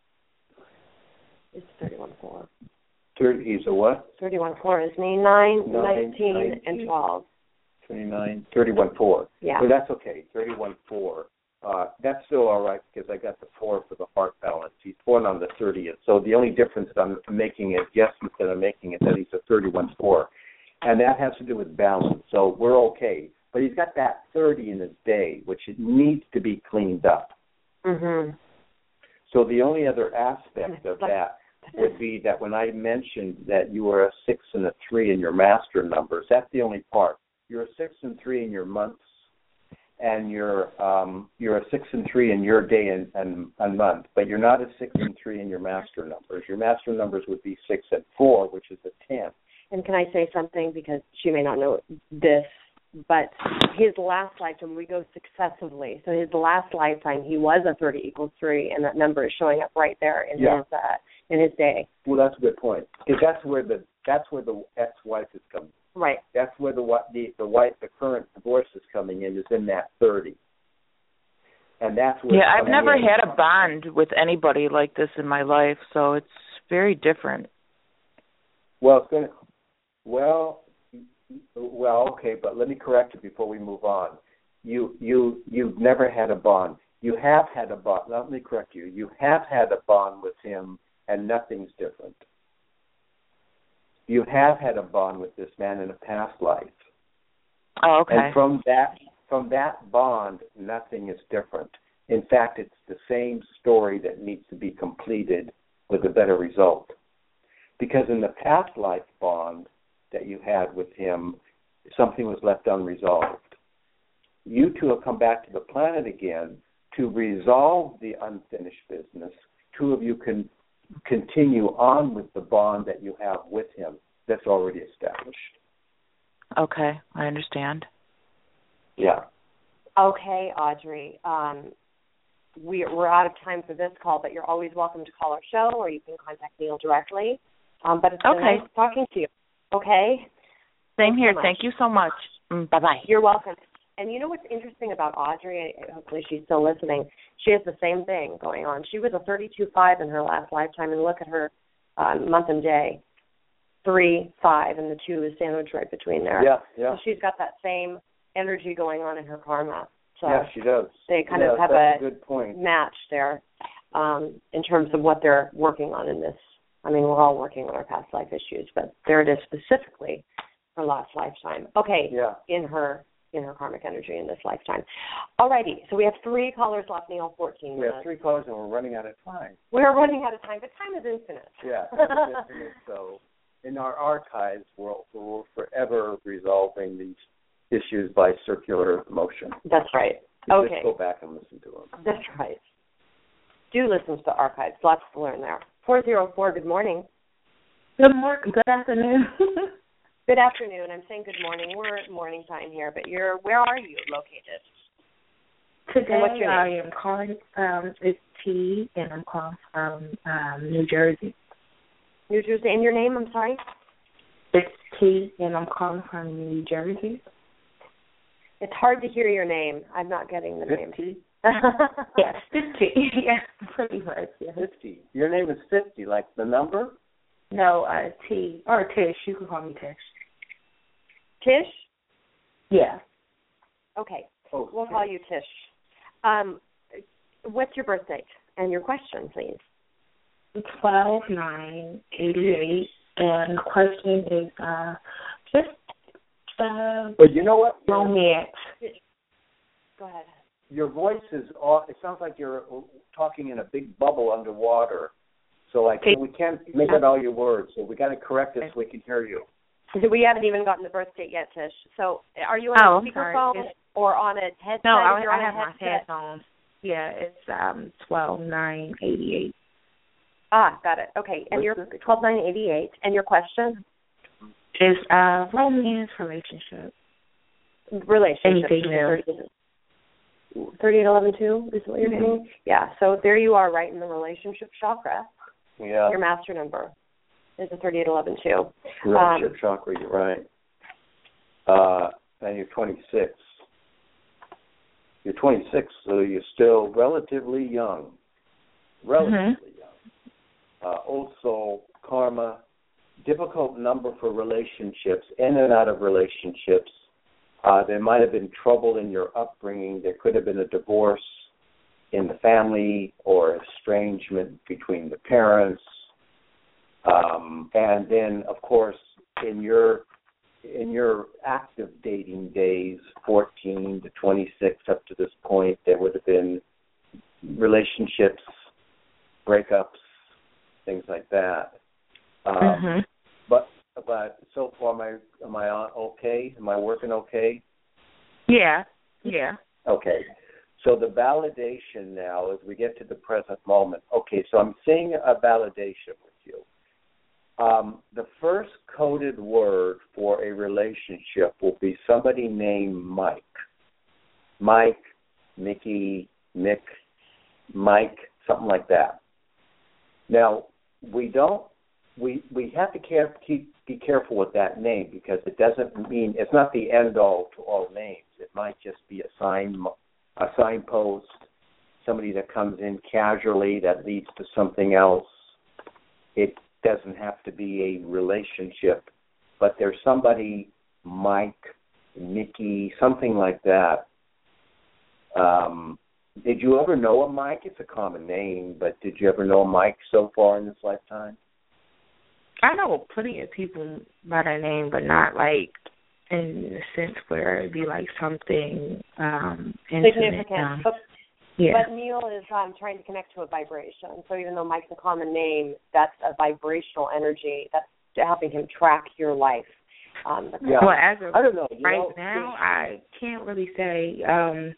It's thirty-one four. thirty, he's a what? thirty-one four, isn't he? Nine, Nine, nineteen, nineteen, and twelve. twenty-nine, thirty-one four. Yeah. So that's okay, thirty-one four. Uh, that's still all right because I got the four for the heart balance. He's born on the thirtieth. So the only difference that I'm making is, yes, instead of making it that he's a thirty-one four. And that has to do with balance. So we're okay. But he's got that thirty in his day, which it needs to be cleaned up. Mm-hmm. So the only other aspect of that would be that when I mentioned that you were a six and a three in your master numbers, that's the only part. You're a six and three in your months, and you're um, you're a six and three in your day and, and, and month, but you're not a six and three in your master numbers. Your master numbers would be six and four, which is a ten. And can I say something, because she may not know this, but his last lifetime, we go successively. So his last lifetime, he was a thirty equals three, and that number is showing up right there in yeah. his uh, in his day. Well, that's a good point, because that's where the that's where the ex-wife is coming. Right. That's where the the the wife, the current divorce is coming in, is in that thirty. And that's where. Yeah, I've never in. had a bond with anybody like this in my life, so it's very different. Well, it's going to. Well, well, okay, but let me correct it before we move on. You, you, you've never had a bond. You have had a bond. Let me correct you. You have had a bond with him, and nothing's different. You have had a bond with this man in a past life. Oh, okay. And from that, from that bond, nothing is different. In fact, it's the same story that needs to be completed with a better result. Because in the past life bond that you had with him, something was left unresolved. You two have come back to the planet again to resolve the unfinished business. Two of you can continue on with the bond that you have with him that's already established. Okay, I understand. Yeah. Okay, Audrey. Um, we, we're out of time for this call, but you're always welcome to call our show, or you can contact Neil directly. Um, but it's been okay. nice talking to you. Okay? Same here. So Thank you so much. Mm, bye-bye. You're welcome. And you know what's interesting about Audrey? Hopefully she's still listening. She has the same thing going on. She was a thirty-two five in her last lifetime, and look at her uh, month and day. Three, five, and the two is sandwiched right between there. Yeah, yeah. So she's got that same energy going on in her karma. So yeah, she does. They kind yeah, of have that's a, a good point. match there um, in terms of what they're working on in this. I mean, we're all working on our past life issues, but there it is specifically for last lifetime. Okay, yeah. in her in her karmic energy in this lifetime. All righty, so we have three callers left, Neil, fourteen We minutes. have three callers, and we're running out of time. We're running out of time, but time is infinite. Yeah, time is infinite. So in our archives, we're, we're forever resolving these issues by circular motion. That's right. You okay. Just go back and listen to them. That's right. Do listen to the archives. Lots to learn there. four zero four, good morning. Good morning. Good afternoon. Good afternoon. I'm saying good morning. We're at morning time here, but you're where are you located? Today what's your I name? am calling, um, it's T, and I'm calling from um, New Jersey. New Jersey. And your name, I'm sorry? It's T, and I'm calling from New Jersey. It's hard to hear your name. I'm not getting the name. fifty? Yes, fifty. Yes, pretty much, yes. fifty. Your name is fifty, like the number? No, uh, T, or Tish. You can call me Tish. Tish? Yeah. Okay. Oh, We'll call you Tish. Um, what's your birth date and your question, please? twelve nine eighty-eight, And the question is uh, just uh, But you know what? romance. Go ahead. Your voice is off. It sounds like you're talking in a big bubble underwater. So like Okay. we can't make out all your words. So we got to correct it so we can hear you. We haven't even gotten the birth date yet, Tish. So are you on Oh, a I'm sorry. speakerphone It's- or on a headset? No, I, If you're on I a have my headset- headphones. Yeah, it's um twelve nine eighty eight. Ah, got it. Okay, and you're twelve nine eighty-eight. And your question? Is uh romance relationship. Relationship. Anything else? thirty-eight eleven two is what you're saying? Yeah, so there you are right in the relationship chakra. Yeah. Your master number is a thirty-eight eleven two. Relationship chakra, you're right. Uh, and you're twenty-six. You're twenty-six, so you're still relatively young. Relatively Mm-hmm. young. Uh, also, karma, difficult number for relationships, in and out of relationships. Uh, there might have been trouble in your upbringing. There could have been a divorce in the family or estrangement between the parents. Um, and then, of course, in your in your active dating days, fourteen to twenty-six up to this point, there would have been relationships, breakups, things like that. Um, Mm-hmm. But but so far, am I am I on okay? Am I working okay? Yeah. Yeah. Okay. So the validation now, as we get to the present moment. Okay, so I'm seeing a validation with you. Um, the first coded word for a relationship will be somebody named Mike. Mike, Mickey, Mick, Mike, something like that. Now, we don't, we we have to care, keep be careful with that name because it doesn't mean, it's not the end all to all names. It might just be a sign, a signpost, somebody that comes in casually that leads to something else. It doesn't have to be a relationship, but there's somebody, Mike, Mickey, something like that. Um, did you ever know a Mike? It's a common name, but did you ever know a Mike so far in this lifetime? I know plenty of people by that name, but not like in the sense where it'd be like something um, intimate. Significant. Um, But, yeah. but Neil is um, trying to connect to a vibration. So even though Mike's a common name, that's a vibrational energy that's helping him track your life. Um, Yeah. Well, as of I don't know. You right know, now, I can't really say. Um,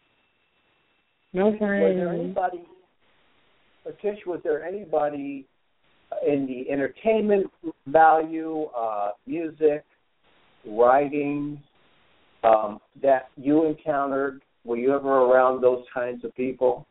no one. Was there anybody, Tish, was there anybody in the entertainment value, uh, music, writing, um, that you encountered? Were you ever around those kinds of people?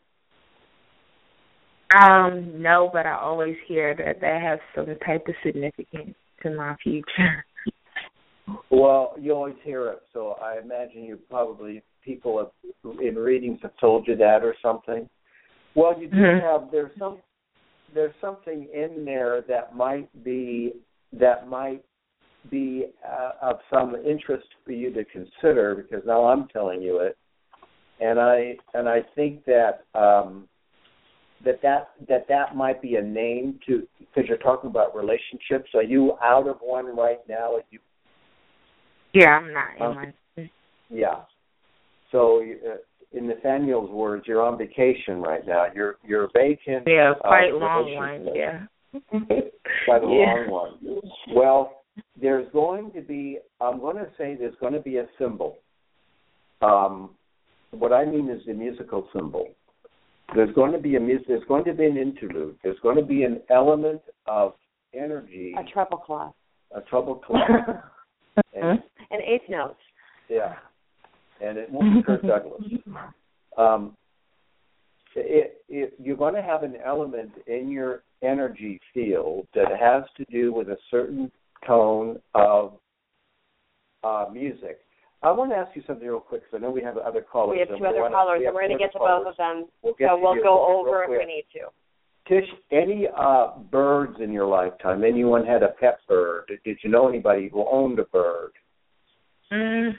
Um, no, but I always hear that that has some type of significance to my future. Well, you always hear it, so I imagine you probably, people have, in readings have told you that or something. Well, you do Mm-hmm. have, there's some, there's something in there that might be, that might be uh, of some interest for you to consider, because now I'm telling you it, and I and I think that um, that that that that might be a name to, because you're talking about relationships. Are you out of one right now? Are you, Yeah, I'm not in Um, my. yeah. So, uh, in Nathaniel's words, you're on vacation right now. You're you're vacant. Yeah, quite uh, long one. relationship. Yeah. Quite a Yeah. long one. Well, there's going to be, I'm going to say there's going to be a symbol. Um, what I mean is the musical symbol. There's going to be a mus- there's going to be an interlude. There's going to be an element of energy, a treble cloth. a treble clef, and, An eighth note. yeah, and it won't be Kirk Douglas. Um, it, it, you're going to have an element in your energy field that has to do with a certain tone of uh, music. I want to ask you something real quick, because I know we have other callers. We have and two other wanna, callers, we and we're going to have get to two other both of them. We'll get so to we'll you go real over if quick. we need to. Tish, any uh, birds in your lifetime? Anyone had a pet bird? Did, did you know anybody who owned a bird? Mm,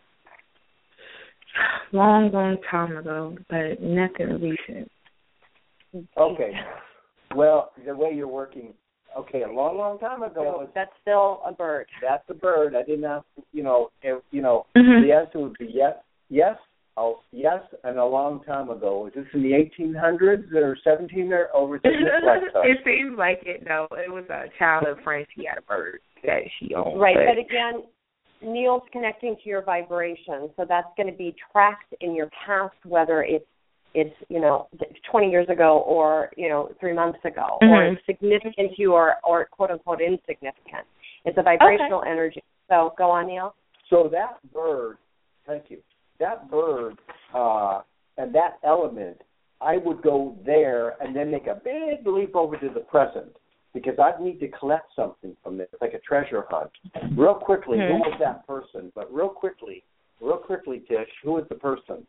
long, long time ago, but nothing recent. Okay. Well, the way you're working, okay, a long, long time ago. So that's still a bird. That's a bird. I didn't ask, you know, if, you know, Mm-hmm. the answer would be yes, yes, oh, yes, and a long time ago. Is this in the eighteen hundreds or seventeen or over to this lifetime? It seems like it, no. It was a childhood friend. She had a bird that she owned. Right, but, but again, Neil's connecting to your vibration, so that's going to be tracked in your past, whether it's it's you know twenty years ago or you know three months ago, mm-hmm. or it's significant to you or or quote unquote insignificant. It's a vibrational okay. energy. So go on, Neil. So that bird, thank you. That bird uh, and that element, I would go there and then make a big leap over to the present because I need to collect something from this, like a treasure hunt. Real quickly, mm-hmm. who was that person? But real quickly, real quickly, Tish, who was the person?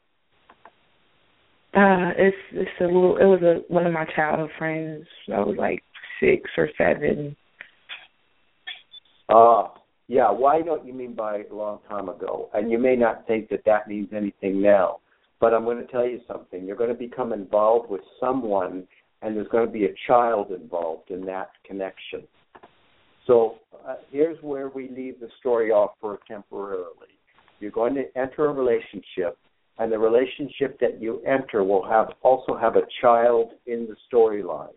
Uh, it's it's a little. It was a one of my childhood friends. I was like six or seven. Ah, uh, yeah. Why don't you mean by a long time ago? And you may not think that that means anything now, but I'm going to tell you something. You're going to become involved with someone, and there's going to be a child involved in that connection. So uh, here's where we leave the story off for temporarily. You're going to enter a relationship, and the relationship that you enter will have also have a child in the storyline.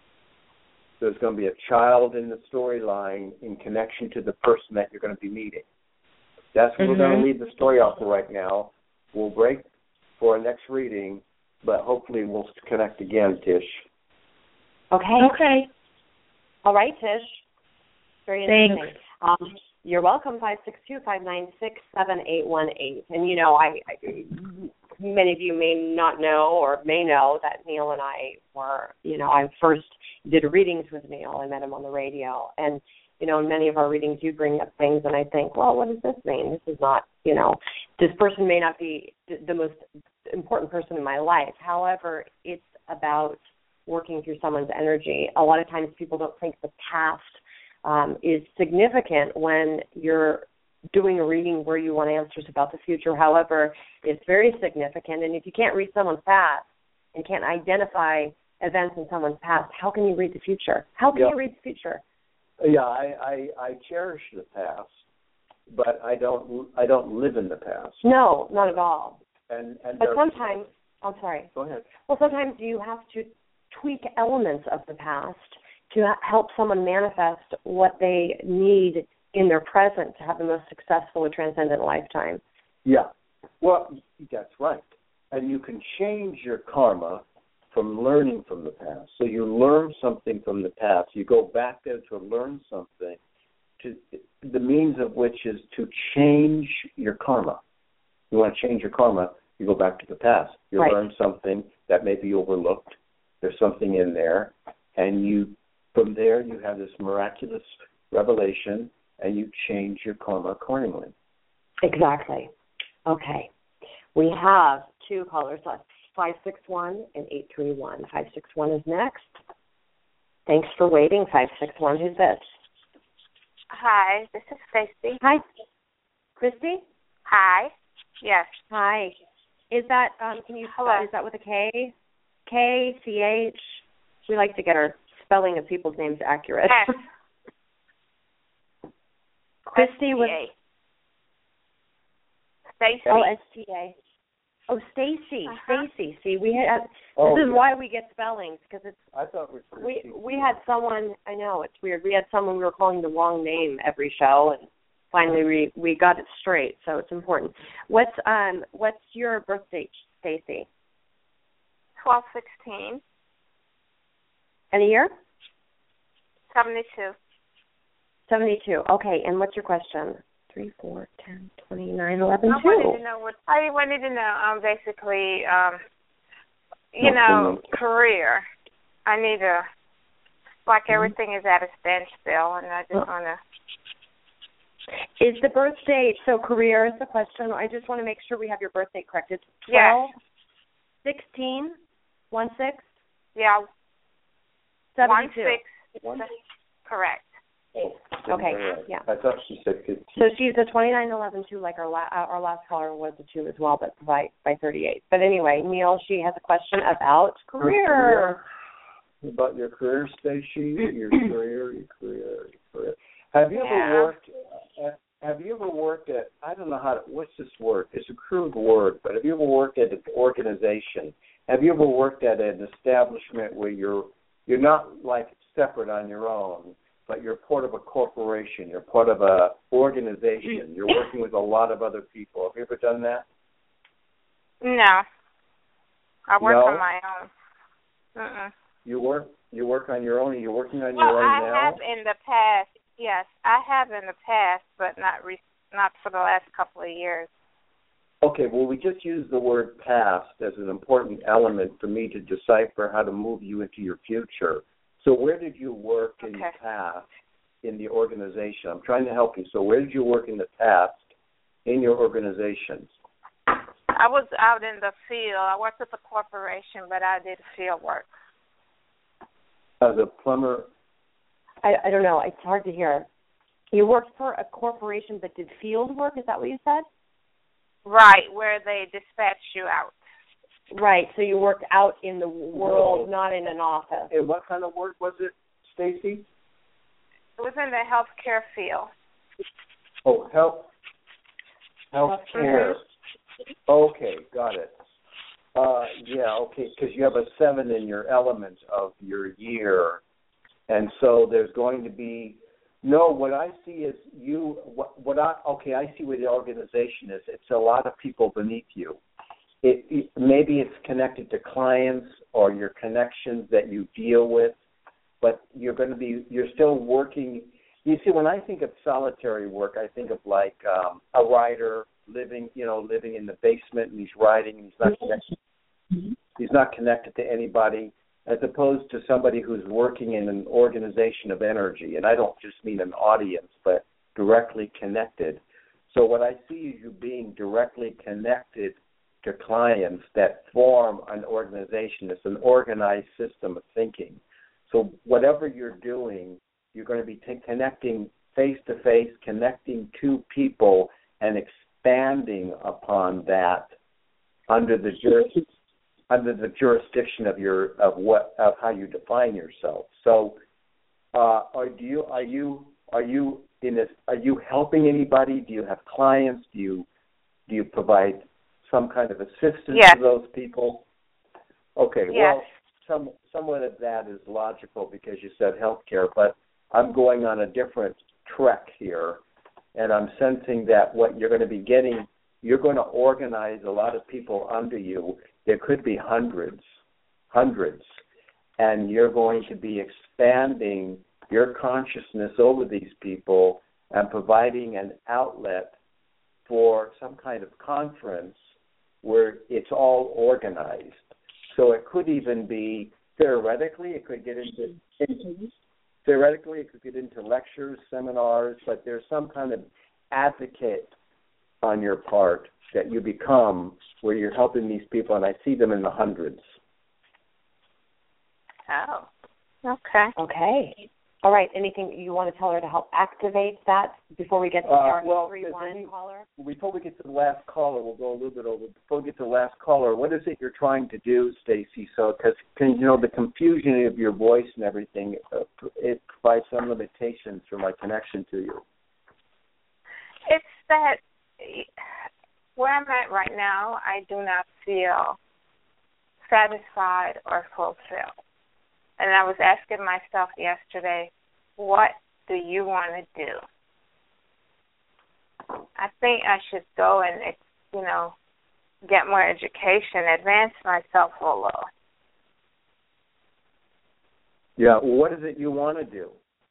There's going to be a child in the storyline in connection to the person that you're going to be meeting. That's where mm-hmm. we're going to leave the story off for right now. We'll break for our next reading, but hopefully we'll connect again, Tish. Okay. Okay. All right, Tish. Very interesting. Um, you're welcome, five six two, five nine six, seven eight one eight. And, you know, I, I many of you may not know or may know that Neil and I were, you know, I first did readings with Neil. I met him on the radio. And, you know, in many of our readings, you bring up things, and I think, well, what does this mean? This is not, you know, this person may not be the most important person in my life. However, it's about working through someone's energy. A lot of times people don't think the past um, is significant when you're doing a reading where you want answers about the future. However, it's very significant. And if you can't read someone's past and can't identify events in someone's past, how can you read the future? How can yeah. you read the future? Yeah, I, I, I cherish the past, but I don't I don't live in the past. No, not at all. And, and but sometimes, I'm sorry. Go ahead. Well, sometimes you have to tweak elements of the past to help someone manifest what they need in their present to have the most successful or transcendent lifetime. Yeah. Well, that's right. And you can change your karma from learning from the past. So you learn something from the past. You go back there to learn something, to the means of which is to change your karma. You want to change your karma, you go back to the past. You right. learn something that may be overlooked. There's something in there. And you, from there, you have this miraculous revelation, and you change your karma accordingly. Exactly. Okay. We have two callers left, five six one and eight three one. five six one is next. Thanks for waiting, five six one. Who's this? Hi, this is Christy. Hi. Christy? Hi. Yes. Hi. Is that, um, can you spell, Hello. is that with a K? K, C H? We like to get our spelling of people's names accurate. S. Christy with Stacy. Oh, S T A. Oh, Stacy. Uh-huh. Stacy. See, we had Oh, this is yeah. why we get spellings, because it's I thought we were we we had someone. I know it's weird. We had someone we were calling the wrong name every show, and finally we we got it straight. So it's important. What's um what's your birth date, Stacy? twelve sixteen. And a year? seventy-two. seventy-two. Okay, and what's your question? three, four, ten, twenty-nine, eleven, I two. wanted to know what I wanted to know. Um, basically, um, you know, career. I need a like everything is at a standstill, and I just want to. Is the birth date so? Career is the question. I just want to make sure we have your birth date correct. It's twelve, yes. sixteen, one six. Yeah. Seventy-two. One six. Correct. Okay, yeah. I thought she said fifteen. So she's a twenty-nine eleven two, like our la- our last caller was a two as well, but by by thirty-eight. But anyway, Neil, she has a question about career. about your career, Stacy? Your career, your career, your career. Have you yeah. ever worked? At, have you ever worked at? I don't know how to. What's this word? It's a crude word, but have you ever worked at an organization? Have you ever worked at an establishment where you're you're not like separate on your own, but you're part of a corporation? You're part of a organization. You're working with a lot of other people. Have you ever done that? No, I work no? on my own. Mm-mm. You work you work on your own. Are you working on well, your own I now? Well, I have in the past. Yes, I have in the past, but not re- not for the last couple of years. Okay, well, we just use the word past as an important element for me to decipher how to move you into your future. So where did you work in okay. the past in the organization? I'm trying to help you. So where did you work in the past in your organizations? I was out in the field. I worked with a corporation, but I did field work. As a plumber? I, I don't know. It's hard to hear. You worked for a corporation but did field work? Is that what you said? Right, where they dispatch you out. Right, so you worked out in the world, not in an office. And what kind of work was it, Stacy? It was in the healthcare field. Oh, health, healthcare. Mm-hmm. Okay, got it. Uh, yeah, okay, because you have a seven in your element of your year, and so there's going to be. No, what I see is you. What, what I okay, I see where the organization is. It's a lot of people beneath you. It, it maybe it's connected to clients or your connections that you deal with, but you're going to be. You're still working. You see, when I think of solitary work, I think of like um, a writer living, you know, living in the basement and he's writing and he's not connected. He's not connected to anybody, as opposed to somebody who's working in an organization of energy. And I don't just mean an audience, but directly connected. So what I see is you being directly connected to clients that form an organization. It's an organized system of thinking. So whatever you're doing, you're going to be t- connecting face-to-face, connecting to people, and expanding upon that under the jurisdiction. under the jurisdiction of your of what of how you define yourself. So, uh, are do you are you are you in this? Are you helping anybody? Do you have clients? Do you do you provide some kind of assistance yes. to those people? Okay, yes. well, some somewhat of that is logical because you said healthcare, but I'm going on a different trek here, and I'm sensing that what you're going to be getting, you're going to organize a lot of people under you. There could be hundreds, hundreds, and you're going to be expanding your consciousness over these people and providing an outlet for some kind of conference where it's all organized. So it could even be, theoretically, it could get into, theoretically, it could get into lectures, seminars, but there's some kind of advocate on your part that you become where you're helping these people, and I see them in the hundreds. Oh, okay. Okay. All right. Anything you want to tell her to help activate that before we get to uh, our well, three one caller? Before we get to the last caller, we'll go a little bit over. Before we get to the last caller, what is it you're trying to do, Stacy? So, because you know the confusion of your voice and everything, uh, it provides some limitations for my connection to you. It's that where I'm at right now, I do not feel satisfied or fulfilled. And I was asking myself yesterday, what do you want to do? I think I should go and, you know, get more education, advance myself a little. Yeah, well, what is it you want to do?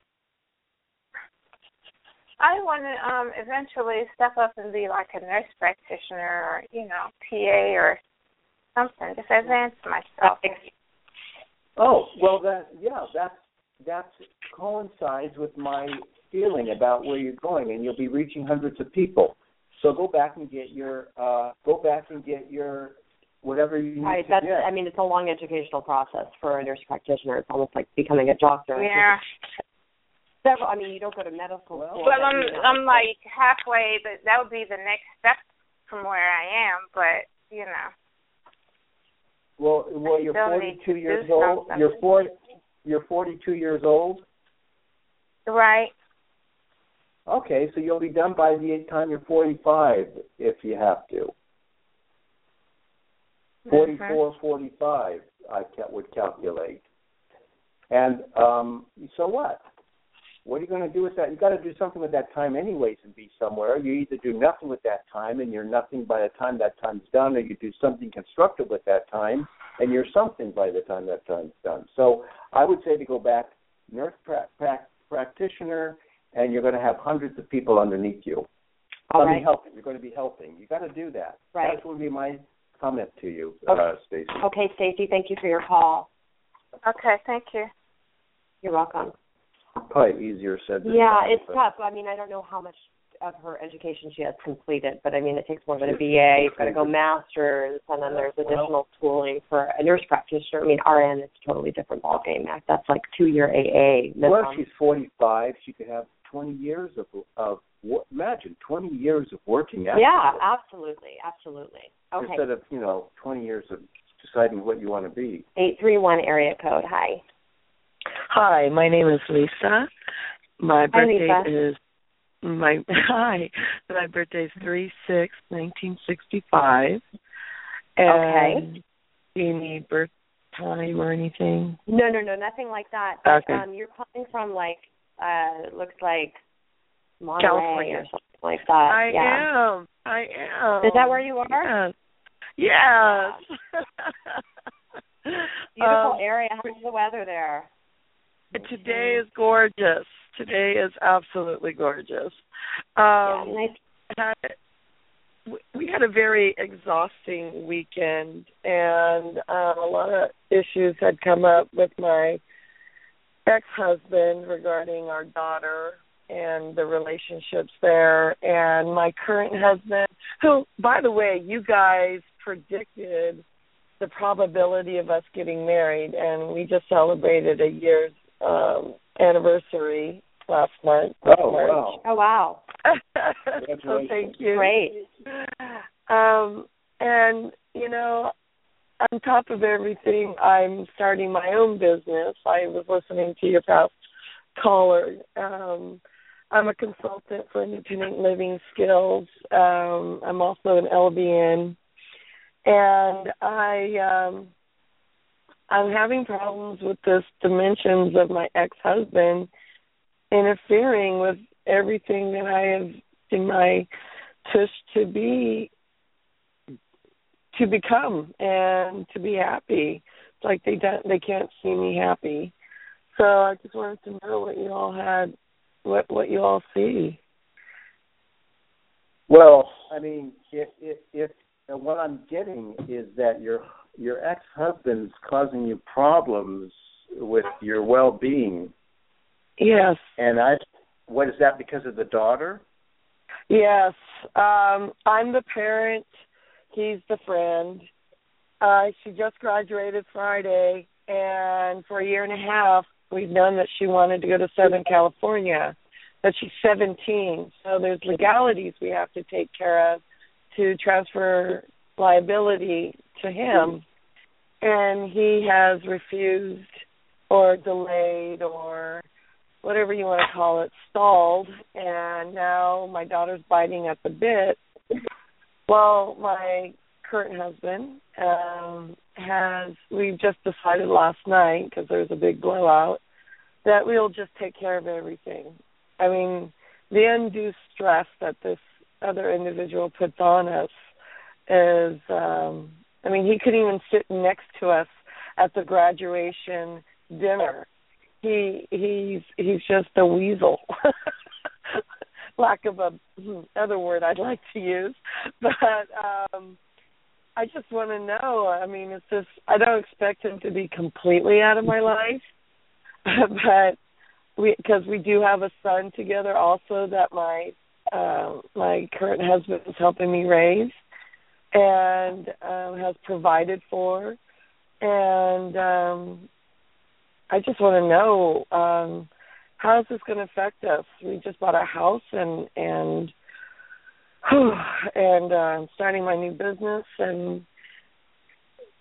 I want to um, eventually step up and be like a nurse practitioner or, you know, P A or something, just advance myself. Oh, well, that yeah, that's that coincides with my feeling about where you're going, and you'll be reaching hundreds of people. So go back and get your uh, go back and get your whatever you need right, to that's, get. I mean, it's a long educational process for a nurse practitioner. It's almost like becoming a doctor. Yeah. Several, I mean, you don't go to medical school. Well, I'm I'm like halfway, but that would be the next step from where I am. But you know. Well, well, you're forty-two years old. Something. You're forty. you're forty-two years old? Right. Okay, so you'll be done by the time you're forty-five if you have to. forty-four, mm-hmm. forty-five, I would calculate. And um, so what? What are you going to do with that? You've got to do something with that time anyways and be somewhere. You either do nothing with that time and you're nothing by the time that time's done, or you do something constructive with that time and you're something by the time that time's done. So I would say to go back, nurse pra- pra- practitioner, and you're going to have hundreds of people underneath you. All right. Helping. You're going to be helping. You've got to do that. Right. That would be my comment to you, okay. uh, Stacey. Okay, Stacey, thank you for your call. Okay, thank you. You're welcome. Probably easier said than Yeah, done, it's but. tough. I mean, I don't know how much of her education she has completed, but I mean, it takes more than a B A. You've got to go master's, and then there's additional schooling for a nurse practitioner. I mean, R N is a totally different ballgame. That's like two-year A A. Well, if she's forty-five, she could have twenty years of, of imagine, twenty years of working ethic. Yeah, absolutely, absolutely. Okay. Instead of, you know, twenty years of deciding what you want to be. eight three one area code, hi. Hi, my name is Lisa. My birthday hi, Lisa. is my hi. My birthday is three six nineteen sixty five. And okay. Do you need birth time or anything? No, no, no, nothing like that. But, okay. Um, you're calling from like uh, it looks like Monterey California or something like that. I yeah. am. I am. Is that where you are? Yes. Yes. Beautiful um, area. How's the weather there? Today is gorgeous. Today is absolutely gorgeous. Um, yeah, nice. Had, we had a very exhausting weekend, and um, a lot of issues had come up with my ex-husband regarding our daughter and the relationships there, and my current husband, who, by the way, you guys predicted the probability of us getting married, and we just celebrated a year's um, anniversary last month. Oh, wow. Oh, wow. So thank you. Great. Um, and, you know, on top of everything, I'm starting my own business. I was listening to your past caller. Um, I'm a consultant for independent living skills. Um, I'm also an L V N. And I, um, I'm having problems with this dimensions of my ex-husband interfering with everything that I have in my tush to be, to become and to be happy. It's like they don't, they can't see me happy. So I just wanted to know what you all had, what what you all see. Well, I mean, if if, if and what I'm getting is that your your ex-husband's causing you problems with your well-being. Yes. And I, what is that, because of the daughter? Yes. Um, I'm the parent. He's the friend. Uh, she just graduated Friday, and for a year and a half, we've known that she wanted to go to Southern California, but she's seventeen, so there's legalities we have to take care of to transfer liability to him, and he has refused or delayed or whatever you want to call it, stalled, and now my daughter's biting at the bit. Well, my current husband um, has, we've just decided last night, because there was a big blowout, that we'll just take care of everything. I mean, the undue stress that this other individual puts on us is, um, I mean, he couldn't even sit next to us at the graduation dinner. He he's he's just a weasel. Lack of a other word I'd like to use, but um, I just want to know. I mean, it's just I don't expect him to be completely out of my life, but we because we do have a son together also that my uh, my current husband is helping me raise and um, has provided for, and um, I just want to know. Um, How is this going to affect us? We just bought a house and and whew, and uh, I'm starting my new business, and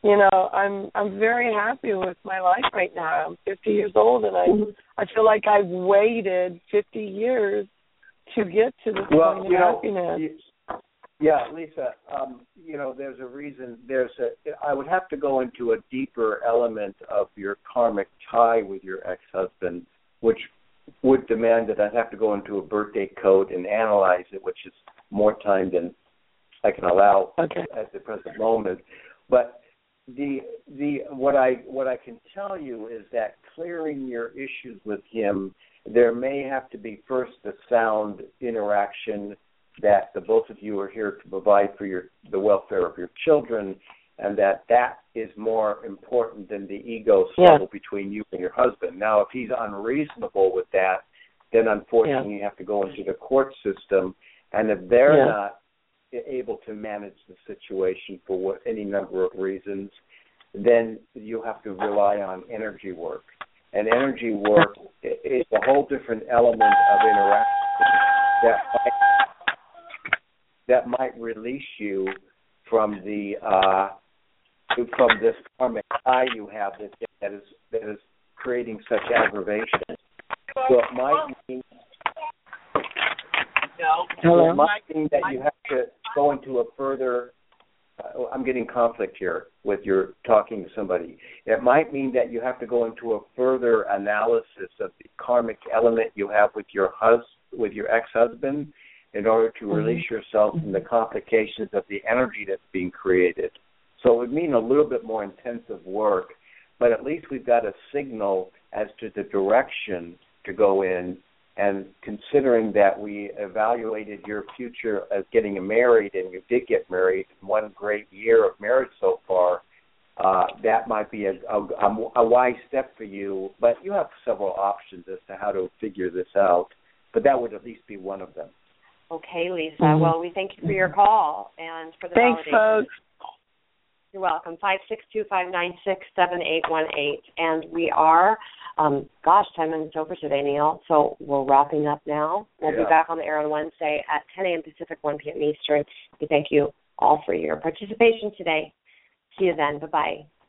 you know, I'm I'm very happy with my life right now. I'm fifty years old, and I I feel like I've waited fifty years to get to this well, point of you know, happiness. You, yeah, Lisa, um, you know, there's a reason. There's a. I would have to go into a deeper element of your karmic tie with your ex-husband, which would demand that I'd have to go into a birthday code and analyze it, which is more time than I can allow okay. at the present moment. But the the what I what I can tell you is that clearing your issues with him, there may have to be first a sound interaction that the both of you are here to provide for your the welfare of your children, and that that is more important than the ego struggle yeah. between you and your husband. Now, if he's unreasonable with that, then unfortunately yeah. you have to go into the court system, and if they're yeah. not able to manage the situation for what, any number of reasons, then you have to rely on energy work. And energy work is a whole different element of interaction that might, that might release you from the uh, from this karmic tie you have that that is that is creating such aggravation. So it might mean Hello? It might mean that you have to go into a further, uh, I'm getting conflict here with your talking to somebody. It might mean that you have to go into a further analysis of the karmic element you have with your hus- with your ex-husband in order to release mm-hmm. yourself from the complications of the energy that's being created. So it would mean a little bit more intensive work, but at least we've got a signal as to the direction to go in. And considering that we evaluated your future as getting married, and you did get married, one great year of marriage so far, uh, that might be a, a, a wise step for you. But you have several options as to how to figure this out. But that would at least be one of them. Okay, Lisa. Mm-hmm. Well, we thank you for your call and for the Thanks, validation. folks. You're welcome. five six two, five nine six, seven eight one eight. And we are, um, gosh, ten minutes over today, Neil. So we're wrapping up now. We'll yeah. be back on the air on Wednesday at ten a.m. Pacific, one p.m. Eastern. We thank you all for your participation today. See you then. Bye-bye.